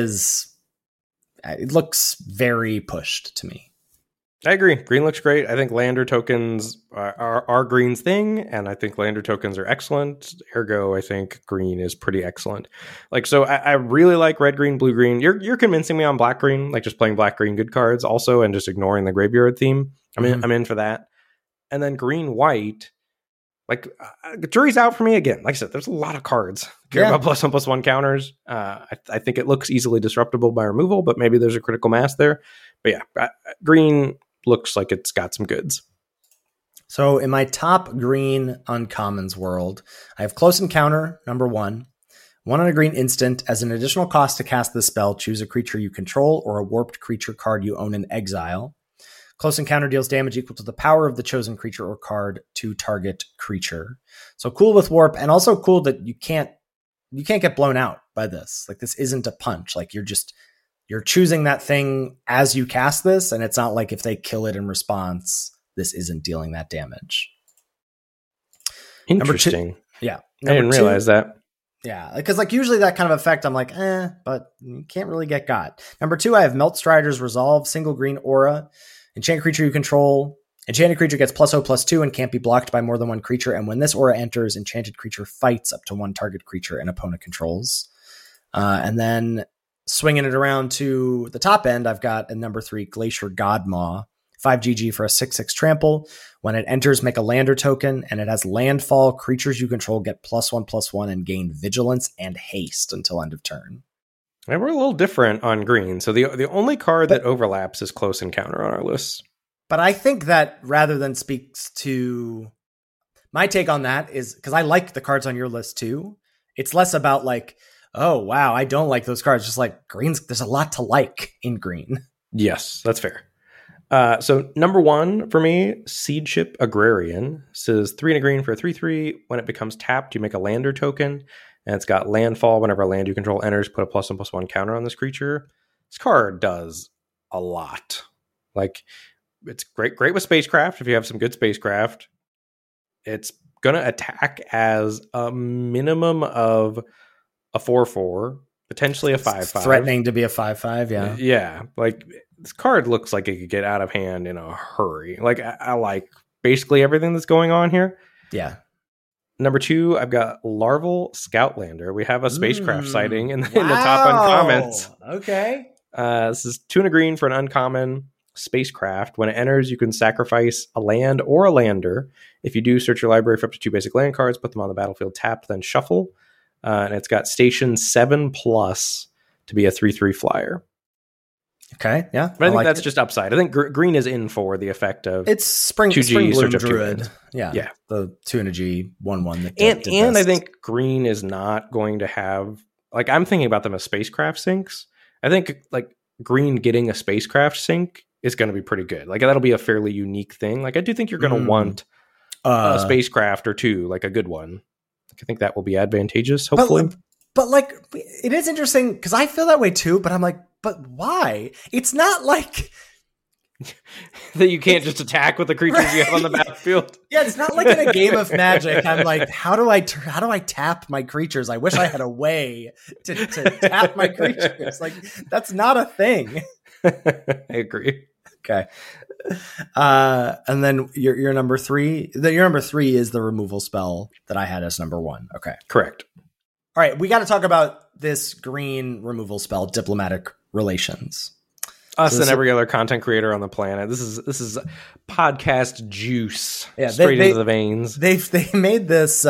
it looks very pushed to me. I agree. Green looks great. I think lander tokens are green's thing, and I think lander tokens are excellent. Ergo, I think green is pretty excellent. So I really like red, green, blue, green. You're convincing me on black, green, just playing black, green good cards also, and just ignoring the graveyard theme. I'm in for that. And then green, white, the jury's out for me again. Like I said, there's a lot of cards. Care about +1/+1 counters. I think it looks easily disruptible by removal, but maybe there's a critical mass there. But yeah, green looks like it's got some goods. So in my top green uncommons world, I have Close Encounter, number 1. 1 on a green instant. As an additional cost to cast this spell, choose a creature you control or a warped creature card you own in exile. Close Encounter deals damage equal to the power of the chosen creature or card to target creature. So cool with warp, and also cool that you can't get blown out by this. This isn't a punch. You're choosing that thing as you cast this, and it's not like if they kill it in response, this isn't dealing that damage. Interesting. Yeah. I didn't realize that. Yeah, because usually that kind of effect, I'm but you can't really get got. Number 2, I have Melt Strider's Resolve, single green aura. Enchant creature you control. Enchanted creature gets +0/+2 and can't be blocked by more than one creature. And when this aura enters, enchanted creature fights up to one target creature an opponent controls. And then swinging it around to the top end, I've got a number 3 Glacier Godmaw, 5 GG for a 6/6 trample. When it enters, make a lander token, and it has landfall. Creatures you control get +1/+1 and gain vigilance and haste until end of turn. And we're a little different on green. So the only card that overlaps is Close Encounter on our list. But I think that rather than speaks to my take on that is because I like the cards on your list too. It's less about oh, wow, I don't like those cards. Just green's, there's a lot to like in green. Yes, that's fair. So number 1 for me, Seed Ship Agrarian. Says 3 and a green for a 3/3. When it becomes tapped, you make a lander token. And it's got landfall. Whenever a land you control enters, put a +1/+1 counter on this creature. This card does a lot. It's great with spacecraft. If you have some good spacecraft, it's going to attack as a minimum of a 4/4, potentially a 5/5. Threatening to be a 5/5, yeah. Yeah. This card looks like it could get out of hand in a hurry. I like basically everything that's going on here. Yeah. Number 2, I've got Larval Scoutlander. We have a spacecraft sighting in the top uncommons. Okay. This is 2 and a green for an uncommon. Spacecraft. When it enters, you can sacrifice a land or a lander. If you do, search your library for up to 2 basic land cards, put them on the battlefield, tap, then shuffle. And it's got station 7+ to be a 3/3 flyer. Okay, yeah. But I think that's just upside. I think green is in for the effect of it's spring 2G spring bloom search of 2 druid. lands. Yeah. The 2 and a G 1/1. And I think green is not going to have, like, I'm thinking about them as spacecraft sinks. I think like green getting a spacecraft sink is going to be pretty good. Like that'll be a fairly unique thing. Like I do think you're going to want a spacecraft or two, like a good one. I think that will be advantageous, hopefully. But like, it is interesting because I feel that way too, but I'm like, but why? It's not like that you can't just attack with the creatures you have on the battlefield. Yeah, it's not like in a game of Magic. I'm like, how do I tap my creatures? I wish I had a way to tap my creatures. Like that's not a thing. I agree. Okay. And then your number 3. Your number 3 is the removal spell that I had as number 1. Okay. Correct. All right, we got to talk about this green removal spell, Diplomatic Relations. Us and every other content creator on the planet. This is podcast juice. Yeah, straight into the veins. They made this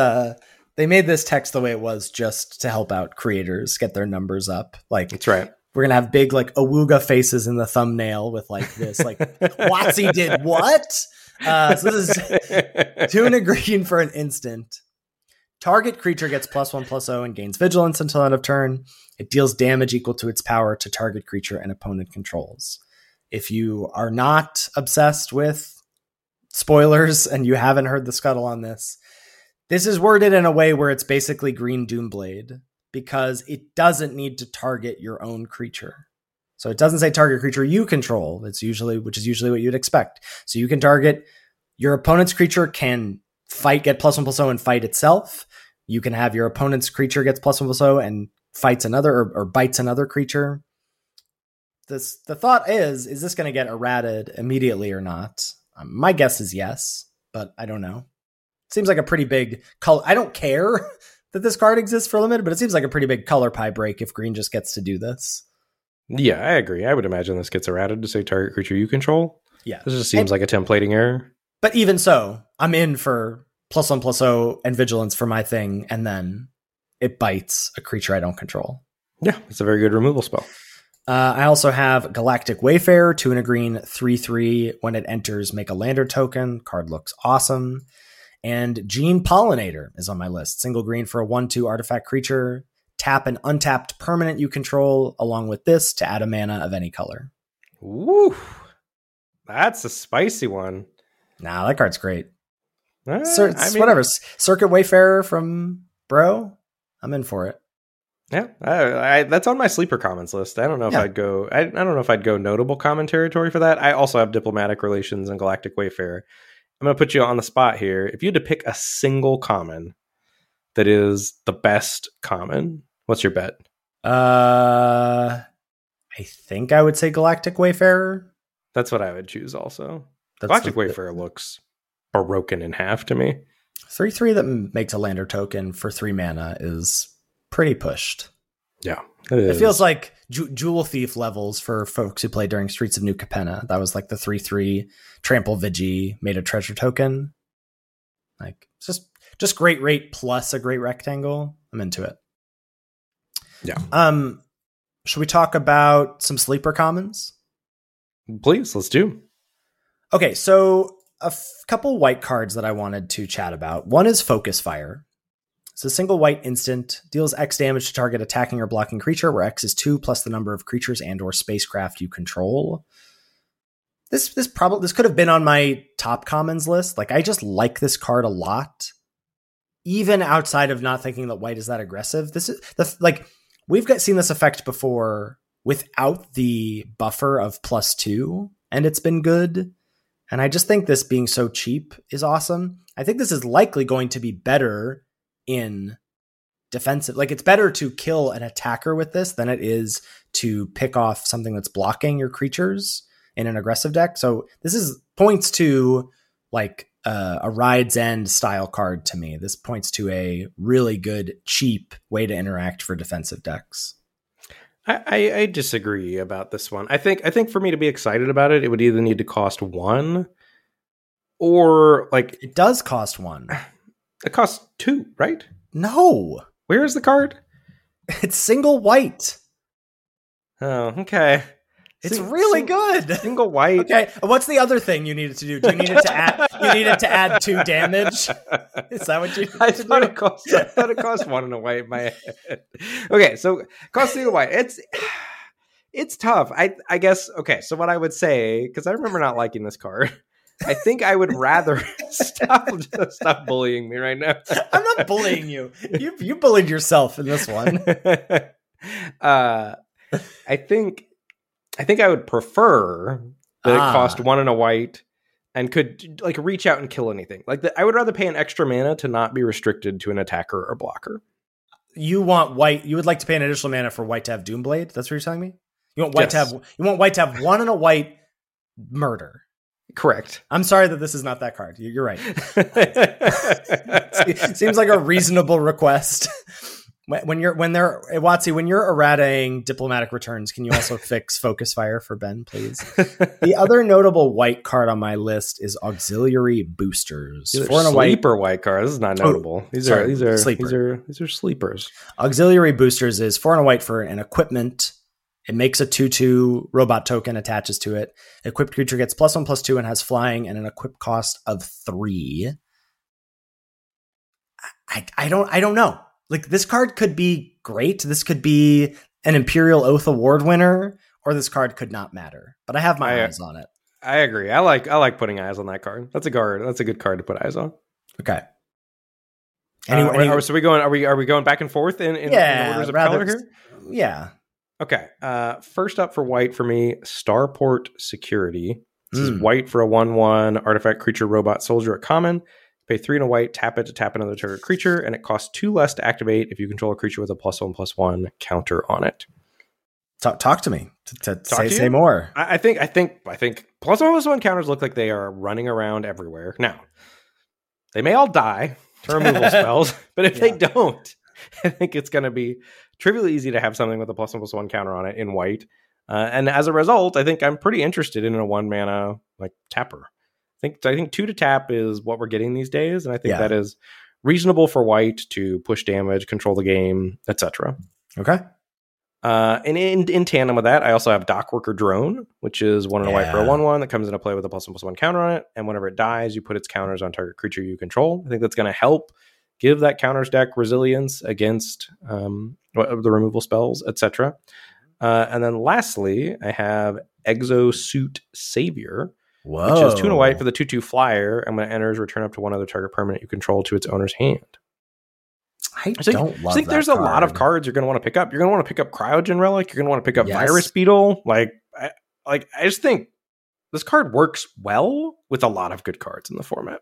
text the way it was just to help out creators get their numbers up. Like that's right. We're gonna have big like Awooga faces in the thumbnail with like this, like Watsy did what? So this is 2 and a green for an instant. Target creature gets +1/+0 and gains vigilance until end of turn. It deals damage equal to its power to target creature and opponent controls. If you are not obsessed with spoilers and you haven't heard the scuttle on this is worded in a way where it's basically green Doomblade because it doesn't need to target your own creature. So it doesn't say target creature you control. Which is usually what you'd expect. So you can target your opponent's creature can get +1/+0 and fight itself. You can have your opponent's creature gets +1/+0 and fights another or bites another creature. The thought is this going to get errated immediately or not? My guess is yes, but I don't know. It seems like a pretty big color. I don't care that this card exists for limited, but it seems like a pretty big color pie break if green just gets to do this. Yeah, I agree. I would imagine this gets errated to say target creature you control. Yeah. This just seems like a templating error. But even so, I'm in for +1/+0 and vigilance for my thing, and then it bites a creature I don't control. Yeah, it's a very good removal spell. I also have Galactic Wayfarer, 2 and a green, 3/3. When it enters, make a lander token. Card looks awesome. And Gene Pollinator is on my list. Single green for a 1/2 artifact creature. Tap an untapped permanent you control along with this to add a mana of any color. Woo! That's a spicy one. Nah, that card's great. Whatever. Circuit Wayfarer from Bro. I'm in for it. Yeah, I that's on my sleeper comments list. I don't know if I'd go. I don't know if I'd go notable common territory for that. I also have Diplomatic Relations and Galactic Wayfarer. I'm going to put you on the spot here. If you had to pick a single common that is the best common, what's your bet? I think I would say Galactic Wayfarer. That's what I would choose also. Galactic Wayfarer looks broken in half to me. 3/3 that makes a lander token for 3 mana is pretty pushed. Yeah, it feels like Jewel Thief levels for folks who play during Streets of New Capenna. That was like the 3/3 trample Vigi made a treasure token. Like just great rate plus a great rectangle. I'm into it. Yeah. Should we talk about some sleeper commons? Please, let's do. Okay, so a couple white cards that I wanted to chat about. One is Focus Fire. It's a single white instant, deals X damage to target attacking or blocking creature, where X is 2 plus the number of creatures and or spacecraft you control. This could have been on my top commons list. Like, I just like this card a lot, even outside of not thinking that white is that aggressive. This is we've seen this effect before without the buffer of +2, and it's been good. And I just think this being so cheap is awesome. I think this is likely going to be better in defensive. Like, it's better to kill an attacker with this than it is to pick off something that's blocking your creatures in an aggressive deck. So this points to like a Ride's End style card to me. This points to a really good, cheap way to interact for defensive decks. I disagree about this one. I think for me to be excited about it, it would either need to cost 1 or like It does cost 1. it costs 2, right? No, Where is the card? it's single white. Oh, okay. It's really good. Single white. Okay, what's the other thing you needed to do? Do you need it to add? You needed to add 2 damage. Is that what you? I thought it cost 1 in a white in my head. Okay, so cost 2 in a white. It's tough. I guess. Okay, so what I would say, because I remember not liking this card, I think I would rather stop bullying me right now. I'm not bullying you. You bullied yourself in this one. I think I would prefer that it cost 1 in a white and could like reach out and kill anything. Like I would rather pay an extra mana to not be restricted to an attacker or blocker. You want white? You would like to pay an additional mana for white to have Doomblade? That's what you're telling me. You want white to have? You want white to have 1 in a white murder? Correct. I'm sorry that this is not that card. You're right. Seems like a reasonable request. When you're errating diplomatic returns, can you also fix Focus Fire for Ben, please? The other notable white card on my list is Auxiliary Boosters. These are sleeper white cards. This is not notable. These are sleepers. Auxiliary Boosters is 4 and a white for an equipment. It makes a 2/2 robot token, attaches to it. Equipped creature gets +1/+2 and has flying and an equip cost of 3. I don't know. Like, this card could be great. This could be an Imperial Oath Award winner, or this card could not matter. But I have my eyes on it. I agree. I like putting eyes on that card. That's a good card to put eyes on. Okay. So we going? Are we going back and forth in orders of color here? Yeah. Okay. First up for white for me, Starport Security. This is white for a 1/1 artifact creature robot soldier at common. Pay 3 and a white, tap it to tap another target creature, and it costs 2 less to activate if you control a creature with a +1/+1 counter on it. Talk to me. Say more. I think +1/+1 counters look like they are running around everywhere. Now, they may all die to removal spells, but if they don't, I think it's going to be trivially easy to have something with a +1/+1 counter on it in white. And as a result, I think I'm pretty interested in a 1 mana like tapper. I think 2 to tap is what we're getting these days, and I think that is reasonable for white to push damage, control the game, etc. Okay. And in tandem with that, I also have Dockworker Drone, which is 1 and a white for a 1/1 that comes into play with a +1/+1 counter on it, and whenever it dies, you put its counters on target creature you control. I think that's going to help give that counters deck resilience against the removal spells, etc. And then lastly, I have Exosuit Savior, which is 2 and a white for the 2/2 flyer. And when it enters, return up to 1 other target permanent you control to its owner's hand. I think there's a lot of cards you're going to want to pick up. You're going to want to pick up Cryogen Relic. You're going to want to pick up Virus Beetle. I just think this card works well with a lot of good cards in the format.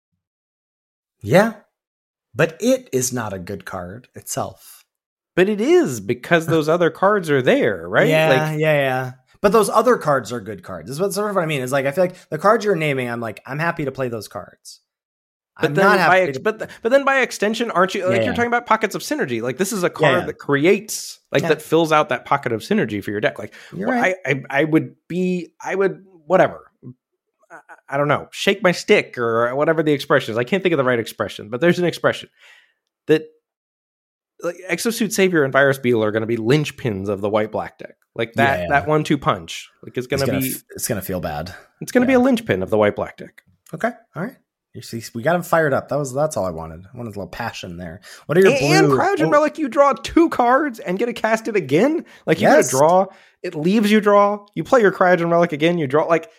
Yeah, but it is not a good card itself. But it is because those other cards are there, right? Yeah. But those other cards are good cards. This is sort of what I mean. Is like I feel like the cards you're naming, I'm happy to play those cards. But then by extension, aren't you you're talking about pockets of synergy? Like this is a card that creates that fills out that pocket of synergy for your deck. Like right. I would whatever. I don't know, shake my stick or whatever the expression is. I can't think of the right expression, but there's an expression that like Exosuit Savior and Virus Beetle are going to be linchpins of the white-black deck. Like that 1/2 punch. Like it's going to feel bad. It's going to be a linchpin of the white-black deck. Okay. All right. You see, we got him fired up. That's all I wanted. I wanted a little passion there. What are your blue? And Cryogen Relic, you draw 2 cards and get to cast it again. Like you get to draw. It leaves you draw. You play your Cryogen Relic again. You draw. Like,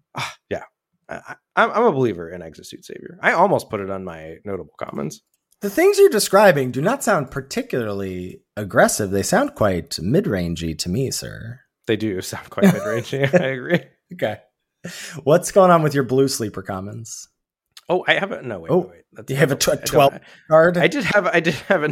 I'm a believer in Exosuit Savior. I almost put it on my notable commons. The things you're describing do not sound particularly aggressive. They sound quite mid-rangey to me, sir. They do sound quite mid-rangey. I agree. Okay. What's going on with your blue sleeper commons? Oh, I have a no. Wait. Do you have a 12 card? I did have a.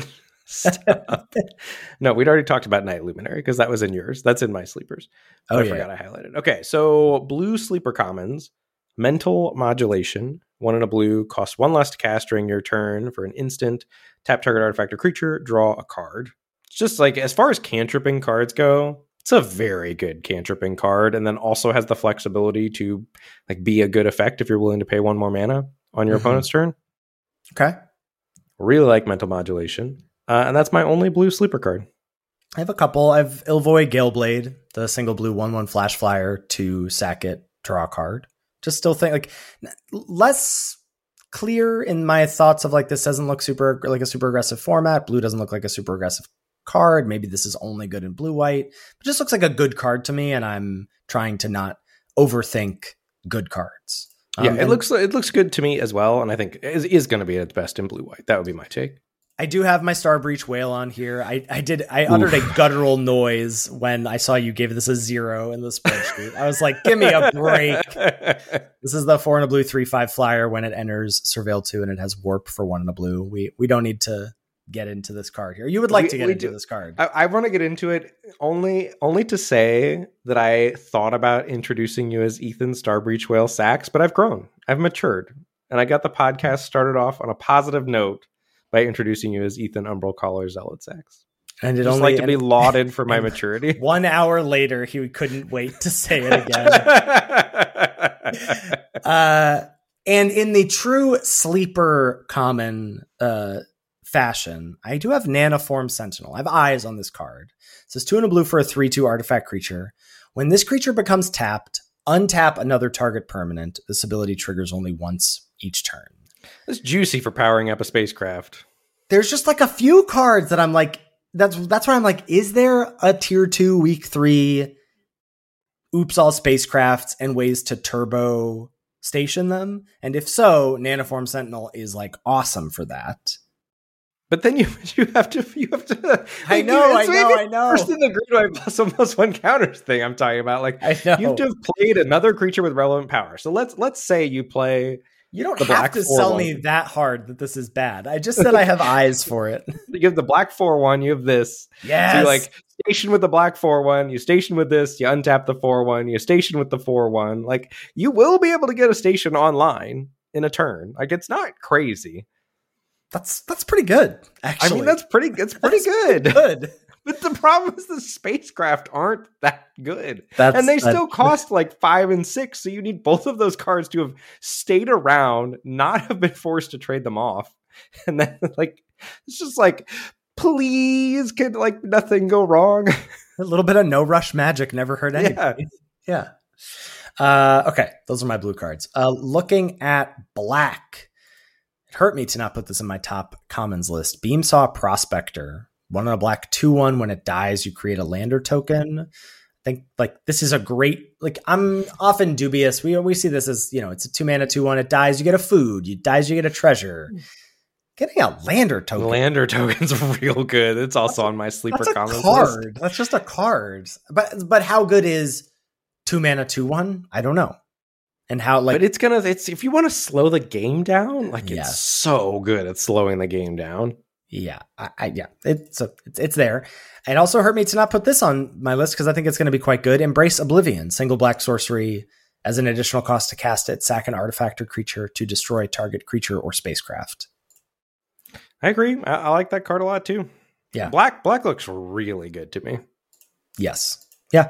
No, we'd already talked about Night Luminary because that was in yours. That's in my sleepers. I forgot I highlighted. Okay, so blue sleeper commons, Mental Modulation, 1 in a blue, costs 1 less to cast during your turn for an instant. Tap target artifact or creature, draw a card. It's just like, as far as cantripping cards go, it's a very good cantripping card, and then also has the flexibility to like be a good effect if you're willing to pay 1 more mana on your opponent's turn. Okay. Really like Mental Modulation. And that's my only blue sleeper card. I have a couple. I have Ilvoy Galeblade, the single blue 1/1 flash flyer to sack it, draw a card. Just still think like less clear in my thoughts of like, this doesn't look super like a super aggressive format. Blue doesn't look like a super aggressive card. Maybe this is only good in blue white. It just looks like a good card to me, and I'm trying to not overthink good cards. It looks good to me as well, and I think it is going to be at its best in blue white. That would be my take. I do have my Starbreach Whale on here. I uttered a guttural noise when I saw you gave this a 0 in the spreadsheet. I was like, give me a break. This is the 4 and a blue 3/5 flyer. When it enters Surveil 2 and it has warp for 1 and a blue. We don't need to get into this card here. You would like to get into this card. I want to get into it only to say that I thought about introducing you as Ethan Starbreach Whale Sachs, but I've grown. I've matured. And I got the podcast started off on a positive note by introducing you as Ethan Umbral Caller Zealot Sachs. And it just only like to be lauded for my maturity. 1 hour later, he couldn't wait to say it again. And in the true sleeper common fashion, I do have Nanoform Sentinel. I have eyes on this card. It says 2 and a blue for a 3/2 artifact creature. When this creature becomes tapped, untap another target permanent. This ability triggers only once each turn. It's juicy for powering up a spacecraft. There's just like a few cards that I'm like, that's why I'm like, is there a tier 2 week 3 oops all spacecrafts and ways to turbo station them? And if so, Nanoform Sentinel is like awesome for that. But then you have to. I know. First in the green white +1/+1 counters thing I'm talking about. Like, I know. you have to have played another creature with relevant power. So let's say you play. You don't have to sell me that hard that this is bad. I just said I have eyes for it. You have the black 4/1. You have this. Yes. So you like station with the black 4/1. You station with this. You untap the 4/1. You station with the 4/1. Like, you will be able to get a station online in a turn. Like, it's not crazy. That's pretty good, actually. I mean, it's pretty good. But the problem is the spacecraft aren't that good. And they still cost like 5 and 6. So you need both of those cards to have stayed around, not have been forced to trade them off. And then like, it's just like, please, could like nothing go wrong? A little bit of no rush magic never hurt anybody. Yeah. Okay. Those are my blue cards. Looking at black. It hurt me to not put this in my top commons list. Beamsaw Prospector. 1 and a black 2/1. When it dies, you create a lander token. I think like this is a great, like, I'm often dubious. We see this as, it's a 2 mana 2/1. It dies, you get a food. You dies, you get a treasure. Getting a lander token. Lander token's real good. It's also on my sleeper commons card. list. That's just a card. But how good is 2 mana 2/1? I don't know. And how like, but it's if you want to slow the game down, like it's so good at slowing the game down. Yeah, it's there. It also hurt me to not put this on my list because I think it's going to be quite good. Embrace Oblivion, single black sorcery as an additional cost to cast it. Sack an artifact or creature to destroy target creature or spacecraft. I agree. I like that card a lot too. Yeah, black looks really good to me. Yes. Yeah.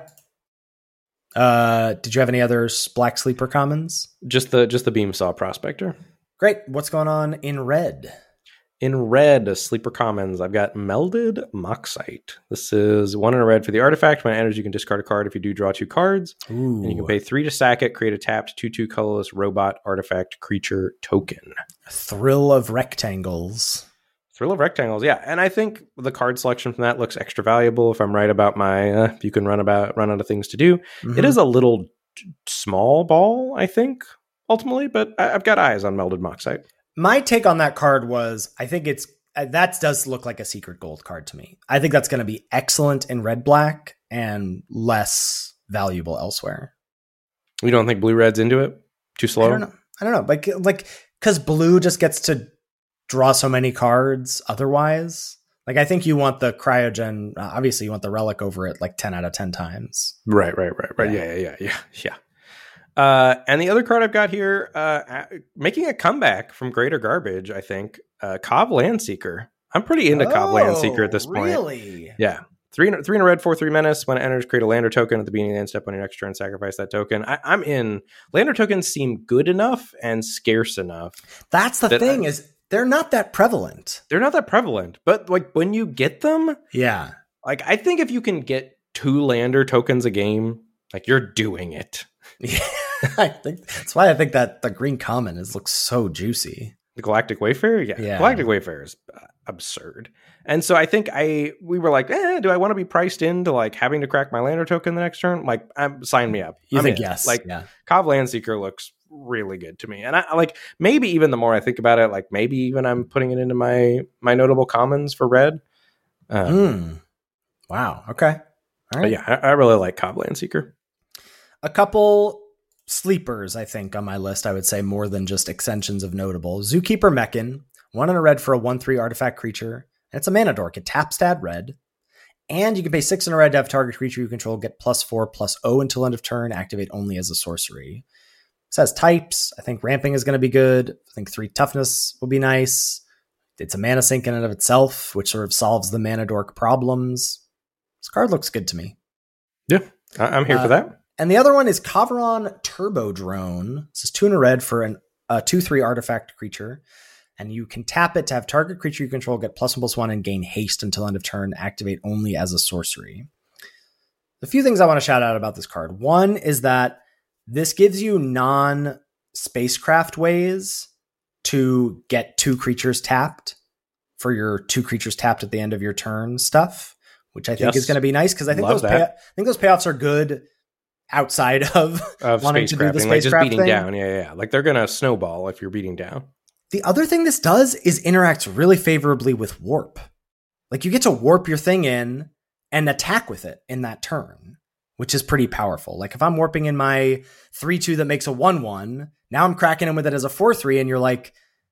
Did you have any other black sleeper commons? Just the Beamsaw Prospector. Great. What's going on in red? In red, sleeper commons, I've got Melded Moxite. This is 1 in a red for the artifact. When it enters, you can discard a card if you do draw 2 cards. Ooh. And you can pay 3 to sack it, create a tapped 2/2 colorless robot artifact creature token. Thrill of Rectangles. Thrill of Rectangles, yeah. And I think the card selection from that looks extra valuable if I'm right about my you can run out of things to do. Mm-hmm. It is a little small ball, I think, ultimately, but I've got eyes on Melded Moxite. My take on that card was, I think that does look like a secret gold card to me. I think that's going to be excellent in red-black and less valuable elsewhere. You don't think blue-red's into it? Too slow? I don't know. Like, because blue just gets to draw so many cards otherwise. Like, I think you want the cryogen, obviously you want the relic over it like 10 out of 10 times. Right. Yeah. And the other card I've got here, making a comeback from Greater Garbage, I think, Cobb Landseeker. I'm pretty into Cobb Landseeker at this point. Really? Yeah. Three in a red, 4/3 menace. When it enters, create a lander token at the beginning of the end step on your next turn, sacrifice that token. I'm in. Lander tokens seem good enough and scarce enough. That's the thing is they're not that prevalent. They're not that prevalent, but like when you get them, yeah. Like I think if you can get 2 lander tokens a game, like you're doing it. Yeah, I think that's why I think that the green common looks so juicy. The Galactic Wayfarer, yeah. Galactic Wayfarer is absurd. And so I think we were like, do I want to be priced into like having to crack my lander token the next turn? Like, sign me up. You I'm think in. yes? Like, Kov Landseeker looks really good to me, and I like maybe even the more I think about it, like maybe even I'm putting it into my notable commons for red. Wow. Okay. All right. Yeah, I really like Kov Landseeker. A couple sleepers, I think, on my list, I would say more than just extensions of notable. Zookeeper Mechan, 1 in a red for a 1/3 artifact creature. And it's a mana dork. It taps to add red. And you can pay 6 in a red to have target creature you control get +4/+0 until end of turn, activate only as a sorcery. It says types. I think ramping is going to be good. I think 3 toughness will be nice. It's a mana sink in and of itself, which sort of solves the mana dork problems. This card looks good to me. Yeah, I'm here for that. And the other one is Kavaron Turbo Drone. This is 2 in a red for a 2/3 artifact creature. And you can tap it to have target creature you control get +1/+1 and gain haste until end of turn, activate only as a sorcery. A few things I want to shout out about this card. One is that this gives you non-spacecraft ways to get 2 creatures tapped for your 2 creatures tapped at the end of your turn stuff, which I think is going to be nice because I think those payoffs are good outside of wanting to do the spacecraft like just beating thing. Down. Yeah. Like they're going to snowball if you're beating down. The other thing this does is interacts really favorably with warp. Like you get to warp your thing in and attack with it in that turn, which is pretty powerful. Like if I'm warping in my 3/2 that makes a 1/1, now I'm cracking in with it as a 4/3 and you're like,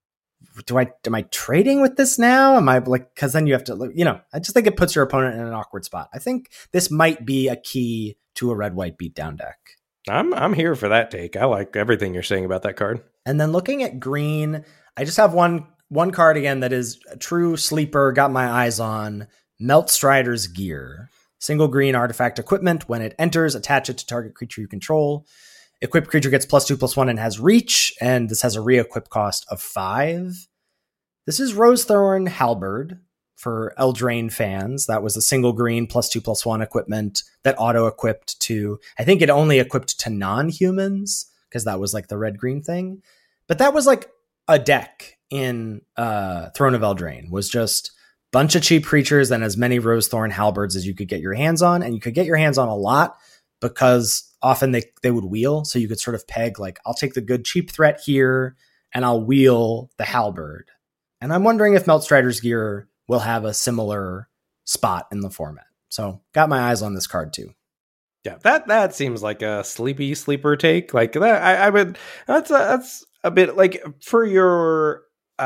am I trading with this now? Am I like, cause then you have to, I just think it puts your opponent in an awkward spot. I think this might be a key to a red-white beatdown deck. I'm here for that take. I like everything you're saying about that card. And then looking at green, I just have one card again that is a true sleeper, got my eyes on. Melt Strider's Gear. Single green artifact equipment. When it enters, attach it to target creature you control. Equipped creature gets +2/+1 and has reach, and this has a re-equip cost of 5. This is Rosethorn Halberd for Eldraine fans. That was a single green +2/+1 equipment that auto-equipped to, I think it only equipped to non-humans, because that was like the red-green thing. But that was like a deck in Throne of Eldraine, was just bunch of cheap creatures and as many Rosethorn Halberds as you could get your hands on. And you could get your hands on a lot because often they would wheel. So you could sort of peg like, I'll take the good cheap threat here and I'll wheel the Halberd. And I'm wondering if Melt Strider's Gear will have a similar spot in the format. So got my eyes on this card too. Yeah, that seems like a sleeper take. Like that, I would. That's a bit like for your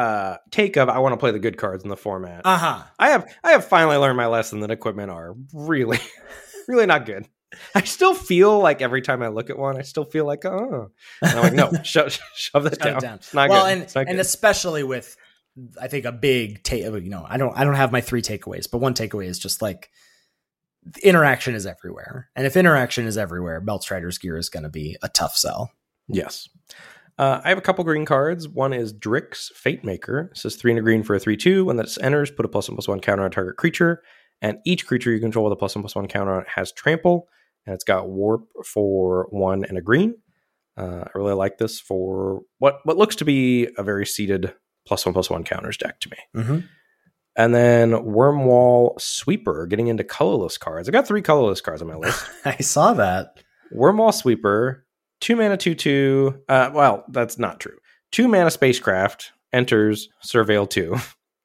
take of I want to play the good cards in the format. I have finally learned my lesson that equipment are really, really not good. I still feel like every time I look at one, I still feel like and I'm like, no, shove that down. It's not good. And especially with, I think a big take. I don't have my 3 takeaways, but one takeaway is just like, interaction is everywhere. And if interaction is everywhere, Melt Strider's Gear is going to be a tough sell. Yes. I have a couple green cards. One is Drix Fatemaker. It says 3 and a green for a 3/2. When that enters, put a +1/+1 counter on target creature. And each creature you control with a +1/+1 counter on it has trample. And it's got warp for 1 and a green. I really like this for what looks to be a very seeded +1/+1 counters deck to me. Mm-hmm. And then Wormwall Sweeper, getting into colorless cards. I got 3 colorless cards on my list. I saw that. Wormwall Sweeper, 2 mana 2/2. Well, that's not true. 2 mana Spacecraft, enters, Surveil 2.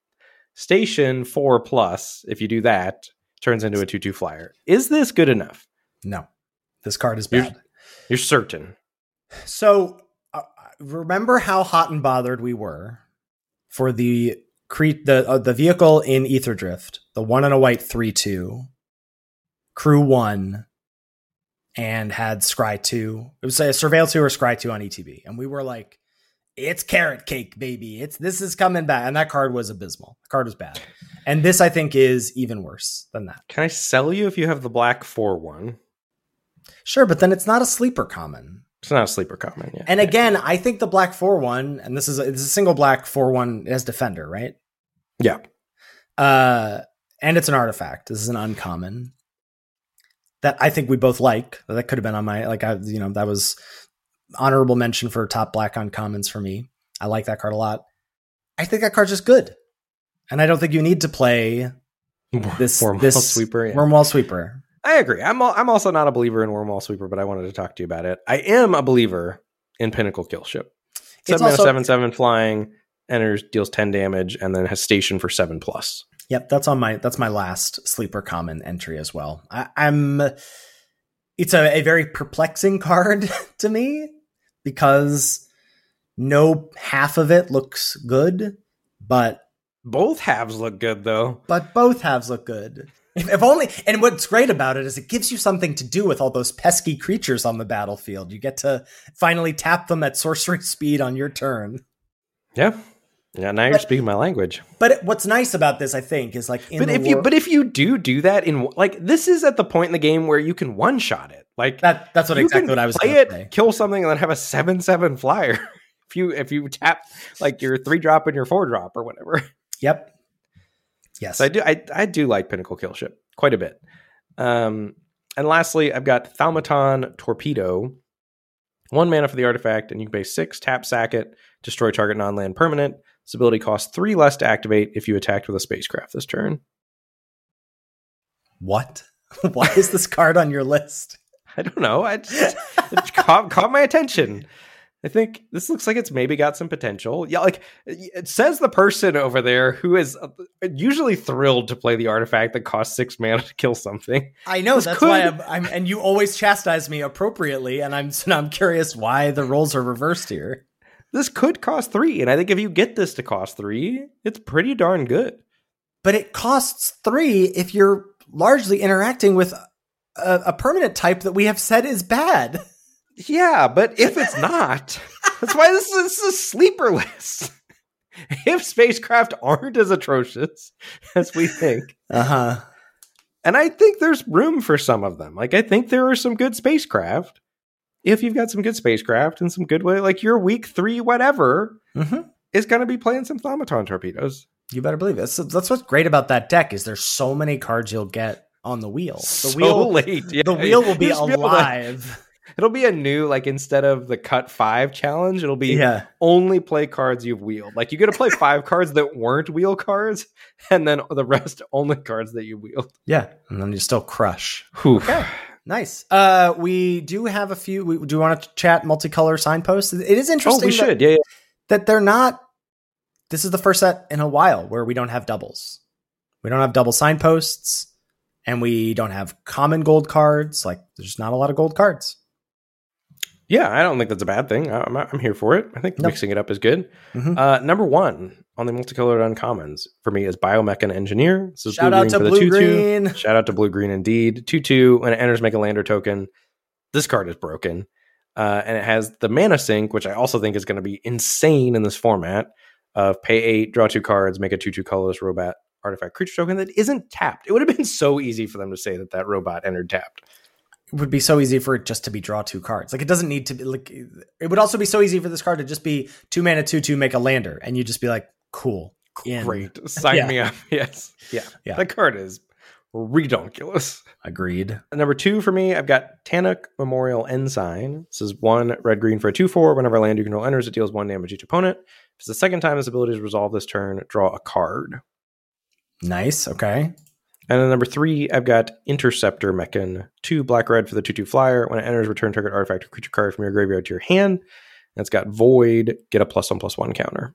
Station 4+. If you do that, turns into a 2/2 flyer. Is this good enough? No. This card is bad. You're certain. So, remember how hot and bothered we were for the vehicle in Aetherdrift, the 1 and a white 3/2, crew 1, and had Scry 2. It was a Surveil 2 or Scry 2 on ETB. And we were like, it's carrot cake, baby. This is coming back. And that card was abysmal. The card was bad. And this, I think, is even worse than that. Can I sell you if you have the black 4/1? Sure, but then it's not a sleeper common. It's not a sleeper common, yeah. And again, I think the black 4/1, and it's a single black 4/1 as defender, right? Yeah. And it's an artifact. This is an uncommon that I think we both like. That could have been on my, that was honorable mention for top black uncommons for me. I like that card a lot. I think that card's just good. And I don't think you need to play this Wormwall Sweeper. Yeah. Wormwall Sweeper. I agree. I'm also not a believer in Wormwall Sweeper, but I wanted to talk to you about it. I am a believer in Pinnacle Killship. 7/7 flying, enters, deals 10 damage, and then has station for 7+. Yep, that's my last sleeper common entry as well. It's a very perplexing card to me because no half of it looks good, but both halves look good though. But both halves look good. If only, and what's great about it is it gives you something to do with all those pesky creatures on the battlefield. You get to finally tap them at sorcery speed on your turn. Yeah. Yeah, now you're speaking my language. But what's nice about this, I think, is like if you do that in this is at the point in the game where you can one shot it. Like that's exactly what I was going to say. Kill something and then have a 7/7 flyer. if you tap like your 3-drop and your 4-drop or whatever. Yep. Yes. So I do like Pinnacle Killship quite a bit. And lastly, I've got Thaumaton Torpedo. 1 mana for the artifact, and you can pay 6, tap, sack it, destroy target non-land permanent. This ability costs 3 less to activate if you attacked with a spacecraft this turn. What? Why is this card on your list? I don't know. It caught my attention. I think this looks like it's maybe got some potential. Yeah, like it says the person over there who is usually thrilled to play the artifact that costs 6 mana to kill something. I know, that's why I'm and you always chastise me appropriately, and I'm curious why the roles are reversed here. This could cost 3, and I think if you get this to cost 3, it's pretty darn good. But it costs 3 if you're largely interacting with a permanent type that we have said is bad. Yeah, but if it's not, that's why this is a sleeper list. If spacecraft aren't as atrocious as we think. And I think there's room for some of them. Like, I think there are some good spacecraft. If you've got some good spacecraft and some good way, like your week 3, whatever, is going to be playing some Thaumaton Torpedoes. You better believe it. That's what's great about that deck is there's so many cards you'll get on the wheel. The wheel will be alive. It'll be a new, like, instead of the cut 5 challenge, it'll be only play cards you've wheeled. Like, you get to play 5 cards that weren't wheel cards, and then the rest only cards that you wheeled. Yeah, and then you still crush. Okay, nice. We do have a few. Do you want to chat multicolor signposts? It is interesting. Oh, we should. Yeah. That they're not. This is the first set in a while where we don't have doubles. We don't have double signposts, and we don't have common gold cards. Like, there's not a lot of gold cards. Yeah, I don't think that's a bad thing. I'm here for it. I think mixing it up is good. Number 1 on the multicolored uncommons for me is Biomechan Engineer. This is Shout out to blue-green. Shout out to blue-green indeed. 2/2, when it enters, make a lander token. This card is broken. And it has the mana sink, which I also think is going to be insane in this format of pay 8, draw 2 cards, make a 2/2 colorless robot artifact creature token that isn't tapped. It would have been so easy for them to say that robot entered tapped. It would be so easy for it just to be draw 2 cards. Like, it doesn't need to be like, it would also be so easy for this card to just be 2 mana, 2/2, make a lander. And you just be like, cool. Great. Sign me up. Yes. Yeah. That card is redonkulous. Agreed. Number 2 for me, I've got Tannock Memorial Ensign. This is 1 red-green for a 2/4. Whenever a land you control enters, it deals 1 damage each opponent. If it's the second time this ability is resolved this turn, draw a card. Nice. Okay. And then number 3, I've got Interceptor Mechan. 2 black-red for the 2/2 flyer. When it enters, return target artifact or creature card from your graveyard to your hand. And it's got Void, get a +1/+1 counter.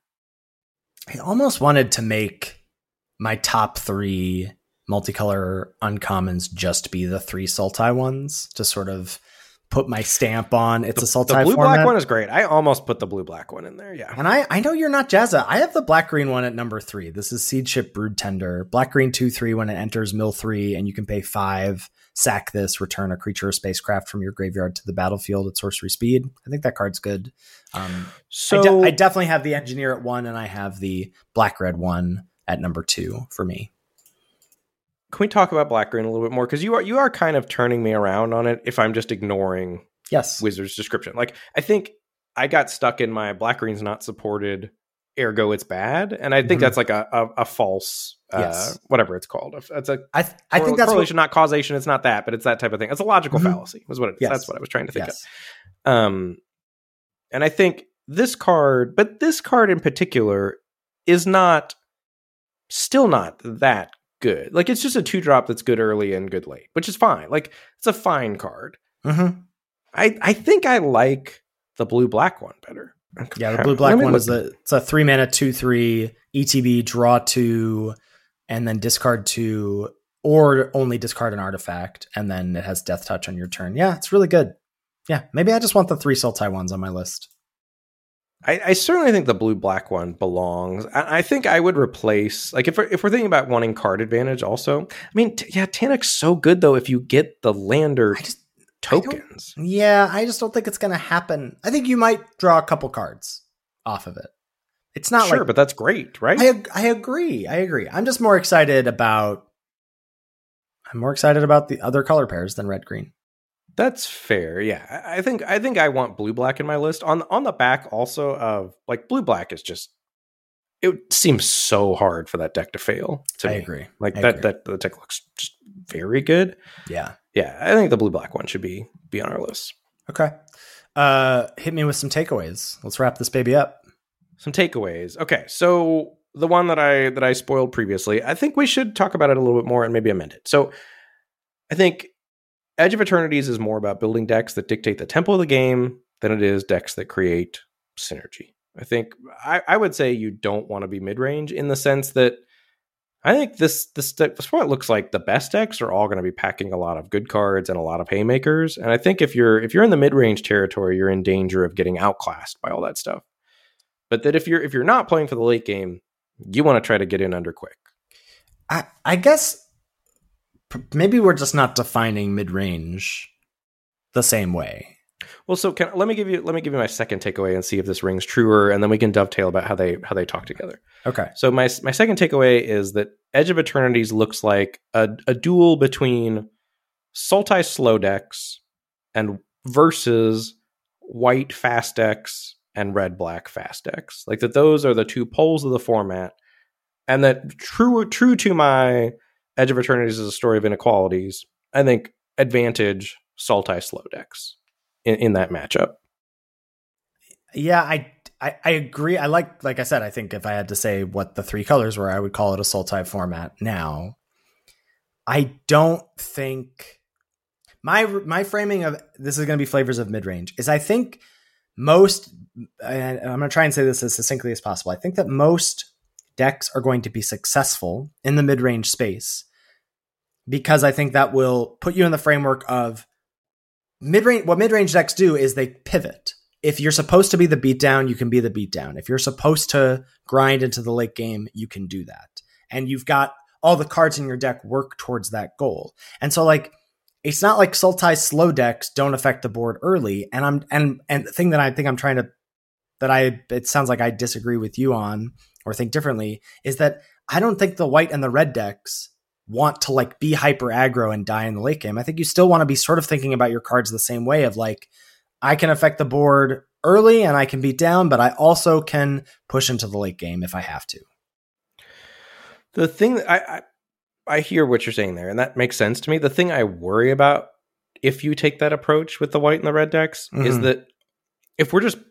I almost wanted to make my top 3 multicolor uncommons just be the 3 Sultai ones to sort of put my stamp on. It's a Sultai The blue format. black one is great. I almost put the blue black one in there. Yeah. And I know you're not Jazza. I have the black green one at number 3. This is Seed Ship Brood Tender. Black green 2/3 when it enters mill 3, and you can pay 5, sack this, return a creature or spacecraft from your graveyard to the battlefield at sorcery speed. I think that card's good. So I definitely have the engineer at 1, and I have the black red one at number 2 for me. can we talk about black green a little bit more? Because you are kind of turning me around on it if I'm just ignoring Yes. Wizard's description. Like, I think I got stuck in my black green's not supported, ergo it's bad. And I think that's like a false, Yes. whatever it's called. It's a I think that's correlation, not causation. It's not that, but it's that type of thing. It's a logical fallacy was what it is. Yes. That's what I was trying to think yes. of. And I think this card in particular is still not that good. Like, it's just a 2-drop that's good early and good late, which is fine. Like, it's a fine card. Mm-hmm. I think I like the blue black one better. Yeah, the blue black one it's a 3 mana 2/3 ETB, draw 2, and then discard 2, or only discard an artifact, and then it has death touch on your turn. Yeah, it's really good. Yeah, maybe I just want the 3 Sultai ones on my list. I certainly think the blue black one belongs. I think I would replace, like, if we're thinking about wanting card advantage also. I mean, Tanick's so good though if you get the lander tokens. I just don't think it's going to happen. I think you might draw a couple cards off of it. It's not sure, but that's great, right? I agree. I'm just more excited about the other color pairs than red green. That's fair. Yeah. I think I want blue black in my list. On the back also of, like, blue black is just, it seems so hard for that deck to fail to me. I agree. Like, that the deck looks just very good. Yeah. Yeah, I think the blue black one should be on our list. Okay. Hit me with some takeaways. Let's wrap this baby up. Some takeaways. Okay, so the one that I spoiled previously, I think we should talk about it a little bit more and maybe amend it. So I think Edge of Eternities is more about building decks that dictate the tempo of the game than it is decks that create synergy. I think I would say you don't want to be mid-range, in the sense that I think this point looks like the best decks are all going to be packing a lot of good cards and a lot of haymakers. And I think if you're in the mid-range territory, you're in danger of getting outclassed by all that stuff. But that if you're not playing for the late game, you want to try to get in under quick. I guess maybe we're just not defining mid-range the same way. Well, so let me give you my second takeaway and see if this rings truer, and then we can dovetail about how they talk together. Okay. So my second takeaway is that Edge of Eternities looks like a duel between Sultai slow decks and versus white fast decks and red black fast decks. Like, that those are the two poles of the format, and that true to my Edge of Eternities is a story of inequalities. I think advantage Sultai slow decks in that matchup. Yeah, I agree. I like I said, I think if I had to say what the 3 colors were, I would call it a Sultai format now. I don't think my framing of this is going to be flavors of mid-range is, I think most, and I'm going to try and say this as succinctly as possible, I think that most decks are going to be successful in the mid-range space, because I think that will put you in the framework of mid-range. What mid-range decks do is they pivot. If you're supposed to be the beatdown, you can be the beatdown. If you're supposed to grind into the late game, you can do that. And you've got all the cards in your deck work towards that goal. And so, like, it's not like Sultai slow decks don't affect the board early. And the thing that I think I'm trying to, it sounds like I disagree with you on, or think differently, is that I don't think the white and the red decks want to, like, be hyper aggro and die in the late game. I think you still want to be sort of thinking about your cards the same way of, like, I can affect the board early and I can beat down, but I also can push into the late game if I have to. The thing that I hear what you're saying there, and that makes sense to me. The thing I worry about if you take that approach with the white and the red decks is that if we're just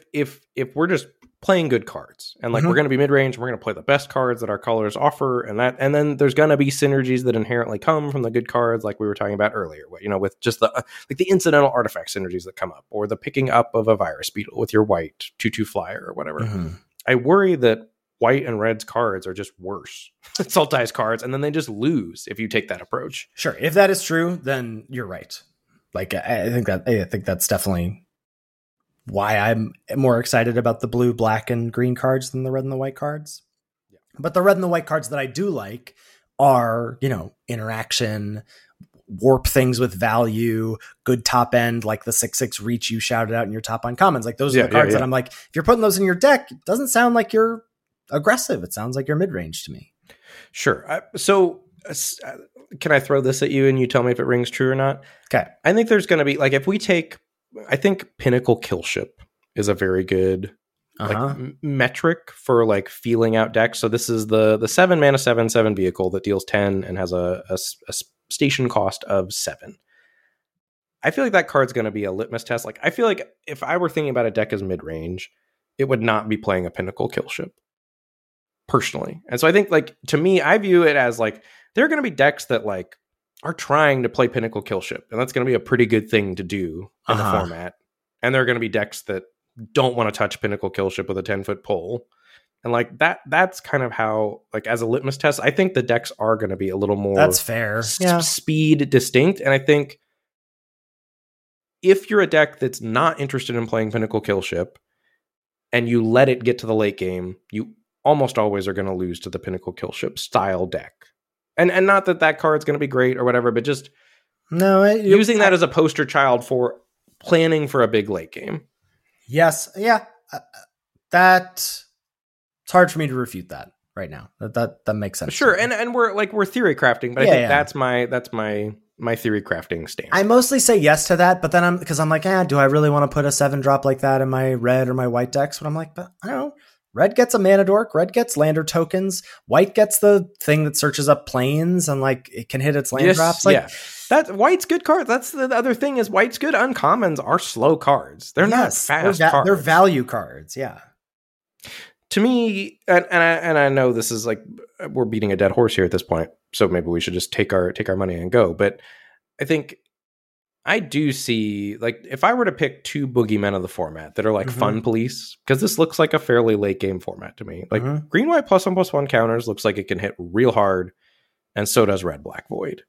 playing good cards, and, like, we're going to be mid-range, we're going to play the best cards that our colors offer, and then there's going to be synergies that inherently come from the good cards, like we were talking about earlier, with just the incidental artifact synergies that come up, or the picking up of a virus beetle with your white 2/2 flyer or whatever. I worry that white and red's cards are just worse than Sultai's cards, and then they just lose if you take that approach. Sure. If that is true, then you're right. Like I think that's definitely why I'm more excited about the blue, black, and green cards than the red and the white cards. Yeah. But the red and the white cards that I do like are, interaction, warp things with value, good top end, like the 6/6 reach you shouted out in your top uncommons. Like those are the cards that I'm like, if you're putting those in your deck, it doesn't sound like you're aggressive. It sounds like you're mid-range to me. Sure. So can I throw this at you and you tell me if it rings true or not? Okay. I think there's going to be, like, if we take, I think Pinnacle Killship is a very good metric for like feeling out decks. So this is the 7 mana 7/7 vehicle that deals 10 and has a station cost of 7. I feel like that card's going to be a litmus test. Like, I feel like if I were thinking about a deck as mid-range, it would not be playing a Pinnacle Killship personally. And so I think, like, to me, I view it as like there are going to be decks that like are trying to play Pinnacle Killship, and that's going to be a pretty good thing to do in the format. And there are going to be decks that don't want to touch Pinnacle Killship with a 10-foot pole. And like that's kind of how, like, as a litmus test, I think the decks are going to be a little more, that's fair, speed distinct. And I think if you're a deck that's not interested in playing Pinnacle Killship and you let it get to the late game, you almost always are going to lose to the Pinnacle Killship style deck. And not that card's going to be great or whatever, but just using that as a poster child for planning for a big late game. Yes. Yeah. It's hard for me to refute that right now. That makes sense. Sure. And we're theory crafting, but I think that's my theory crafting stance. I mostly say yes to that, but then I'm like, do I really want to put a 7-drop like that in my red or my white decks? But I'm like, but I don't know. Red gets a mana dork, red gets lander tokens, white gets the thing that searches up planes and like it can hit its land drops. Like, that white's good cards. That's the other thing is white's good uncommons are slow cards. They're not fast cards. They're value cards. Yeah. To me, and I know this is like we're beating a dead horse here at this point, so maybe we should just take our money and go. But I think I do see, like, if I were to pick 2 boogeymen of the format that are like fun police, because this looks like a fairly late game format to me. Like green white +1/+1 counters looks like it can hit real hard, and so does red black void.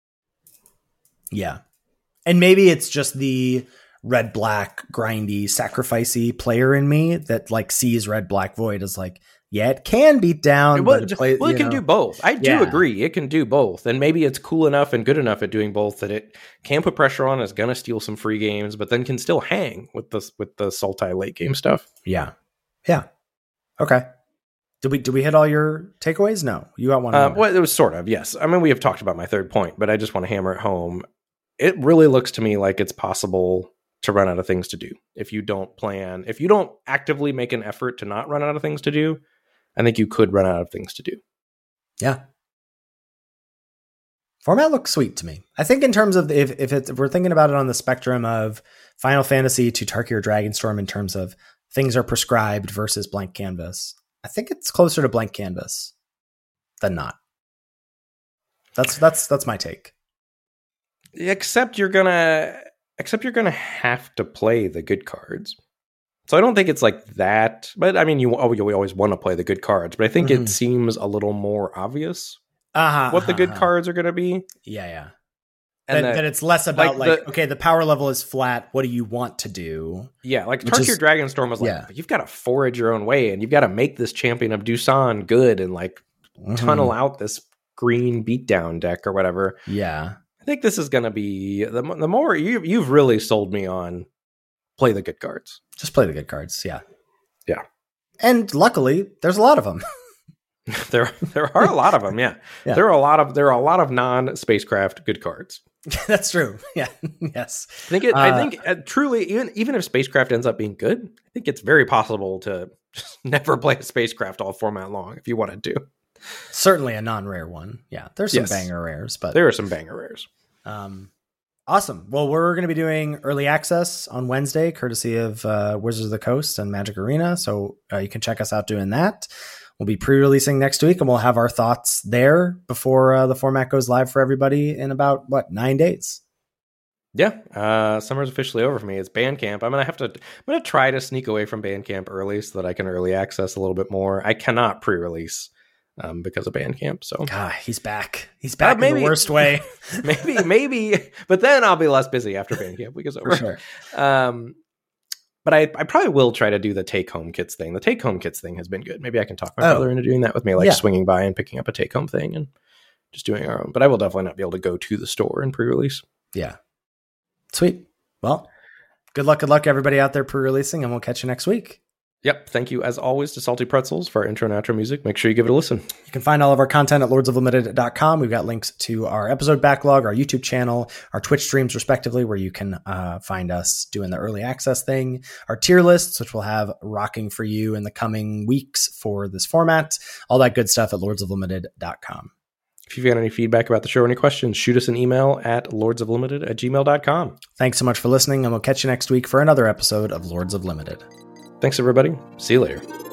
Yeah, and maybe it's just the red black grindy sacrificey player in me that like sees red black void as like, yeah, it can beat down. It can do both. I do agree. It can do both. And maybe it's cool enough and good enough at doing both that it can put pressure on, is going to steal some free games, but then can still hang with the Sultai late game stuff. Yeah. Yeah. Okay. Did we hit all your takeaways? No. You got one more. Well, it was sort of, yes. I mean, we have talked about my third point, but I just want to hammer it home. It really looks to me like it's possible to run out of things to do. If you don't actively make an effort to not run out of things to do, I think you could run out of things to do. Yeah. Format looks sweet to me. I think in terms of if we're thinking about it on the spectrum of Final Fantasy to Tarkir Dragonstorm in terms of things are prescribed versus blank canvas, I think it's closer to blank canvas than not. That's my take. Except you're gonna have to play the good cards. So I don't think it's like that, but I mean, you always want to play the good cards, but I think it seems a little more obvious what the good cards are going to be. Yeah. And that it's less about the power level is flat. What do you want to do? Yeah. Like Tarkir Dragonstorm was like, you've got to forage your own way and you've got to make this Champion of Doosan good and like tunnel out this green beatdown deck or whatever. Yeah. I think this is going to be the more you've really sold me on play the good cards. Just play the good cards. Yeah. Yeah. And luckily there's a lot of them. there are a lot of them. Yeah. There are a lot of non-spacecraft good cards. That's true. Yeah. Yes. I think truly, even if spacecraft ends up being good, I think it's very possible to just never play a spacecraft all format long if you wanted to. Certainly a non-rare one. Yeah. There's some banger rares, but there are some banger rares. Awesome. Well, we're going to be doing early access on Wednesday, courtesy of Wizards of the Coast and Magic Arena. So you can check us out doing that. We'll be pre-releasing next week, and we'll have our thoughts there before the format goes live for everybody in about 9 days. Yeah, summer's officially over for me. It's Bandcamp. I'm gonna try to sneak away from Bandcamp early so that I can early access a little bit more. I cannot pre-release because of Bandcamp. So God, he's back. He's back in the worst way. maybe, but then I'll be less busy after Bandcamp week is over. For sure. But I probably will try to do the take-home kits thing. The take-home kits thing has been good. Maybe I can talk my brother into doing that with me, like swinging by and picking up a take-home thing and just doing our own. But I will definitely not be able to go to the store and pre-release. Yeah. Sweet. Well, good luck, everybody out there pre-releasing, and we'll catch you next week. Yep. Thank you, as always, to Salty Pretzels for our intro and outro music. Make sure you give it a listen. You can find all of our content at lordsoflimited.com. We've got links to our episode backlog, our YouTube channel, our Twitch streams, respectively, where you can find us doing the early access thing, our tier lists, which we'll have rocking for you in the coming weeks for this format, all that good stuff at lordsoflimited.com. If you've got any feedback about the show or any questions, shoot us an email at lordsoflimited@gmail.com. Thanks so much for listening, and we'll catch you next week for another episode of Lords of Limited. Thanks, everybody. See you later.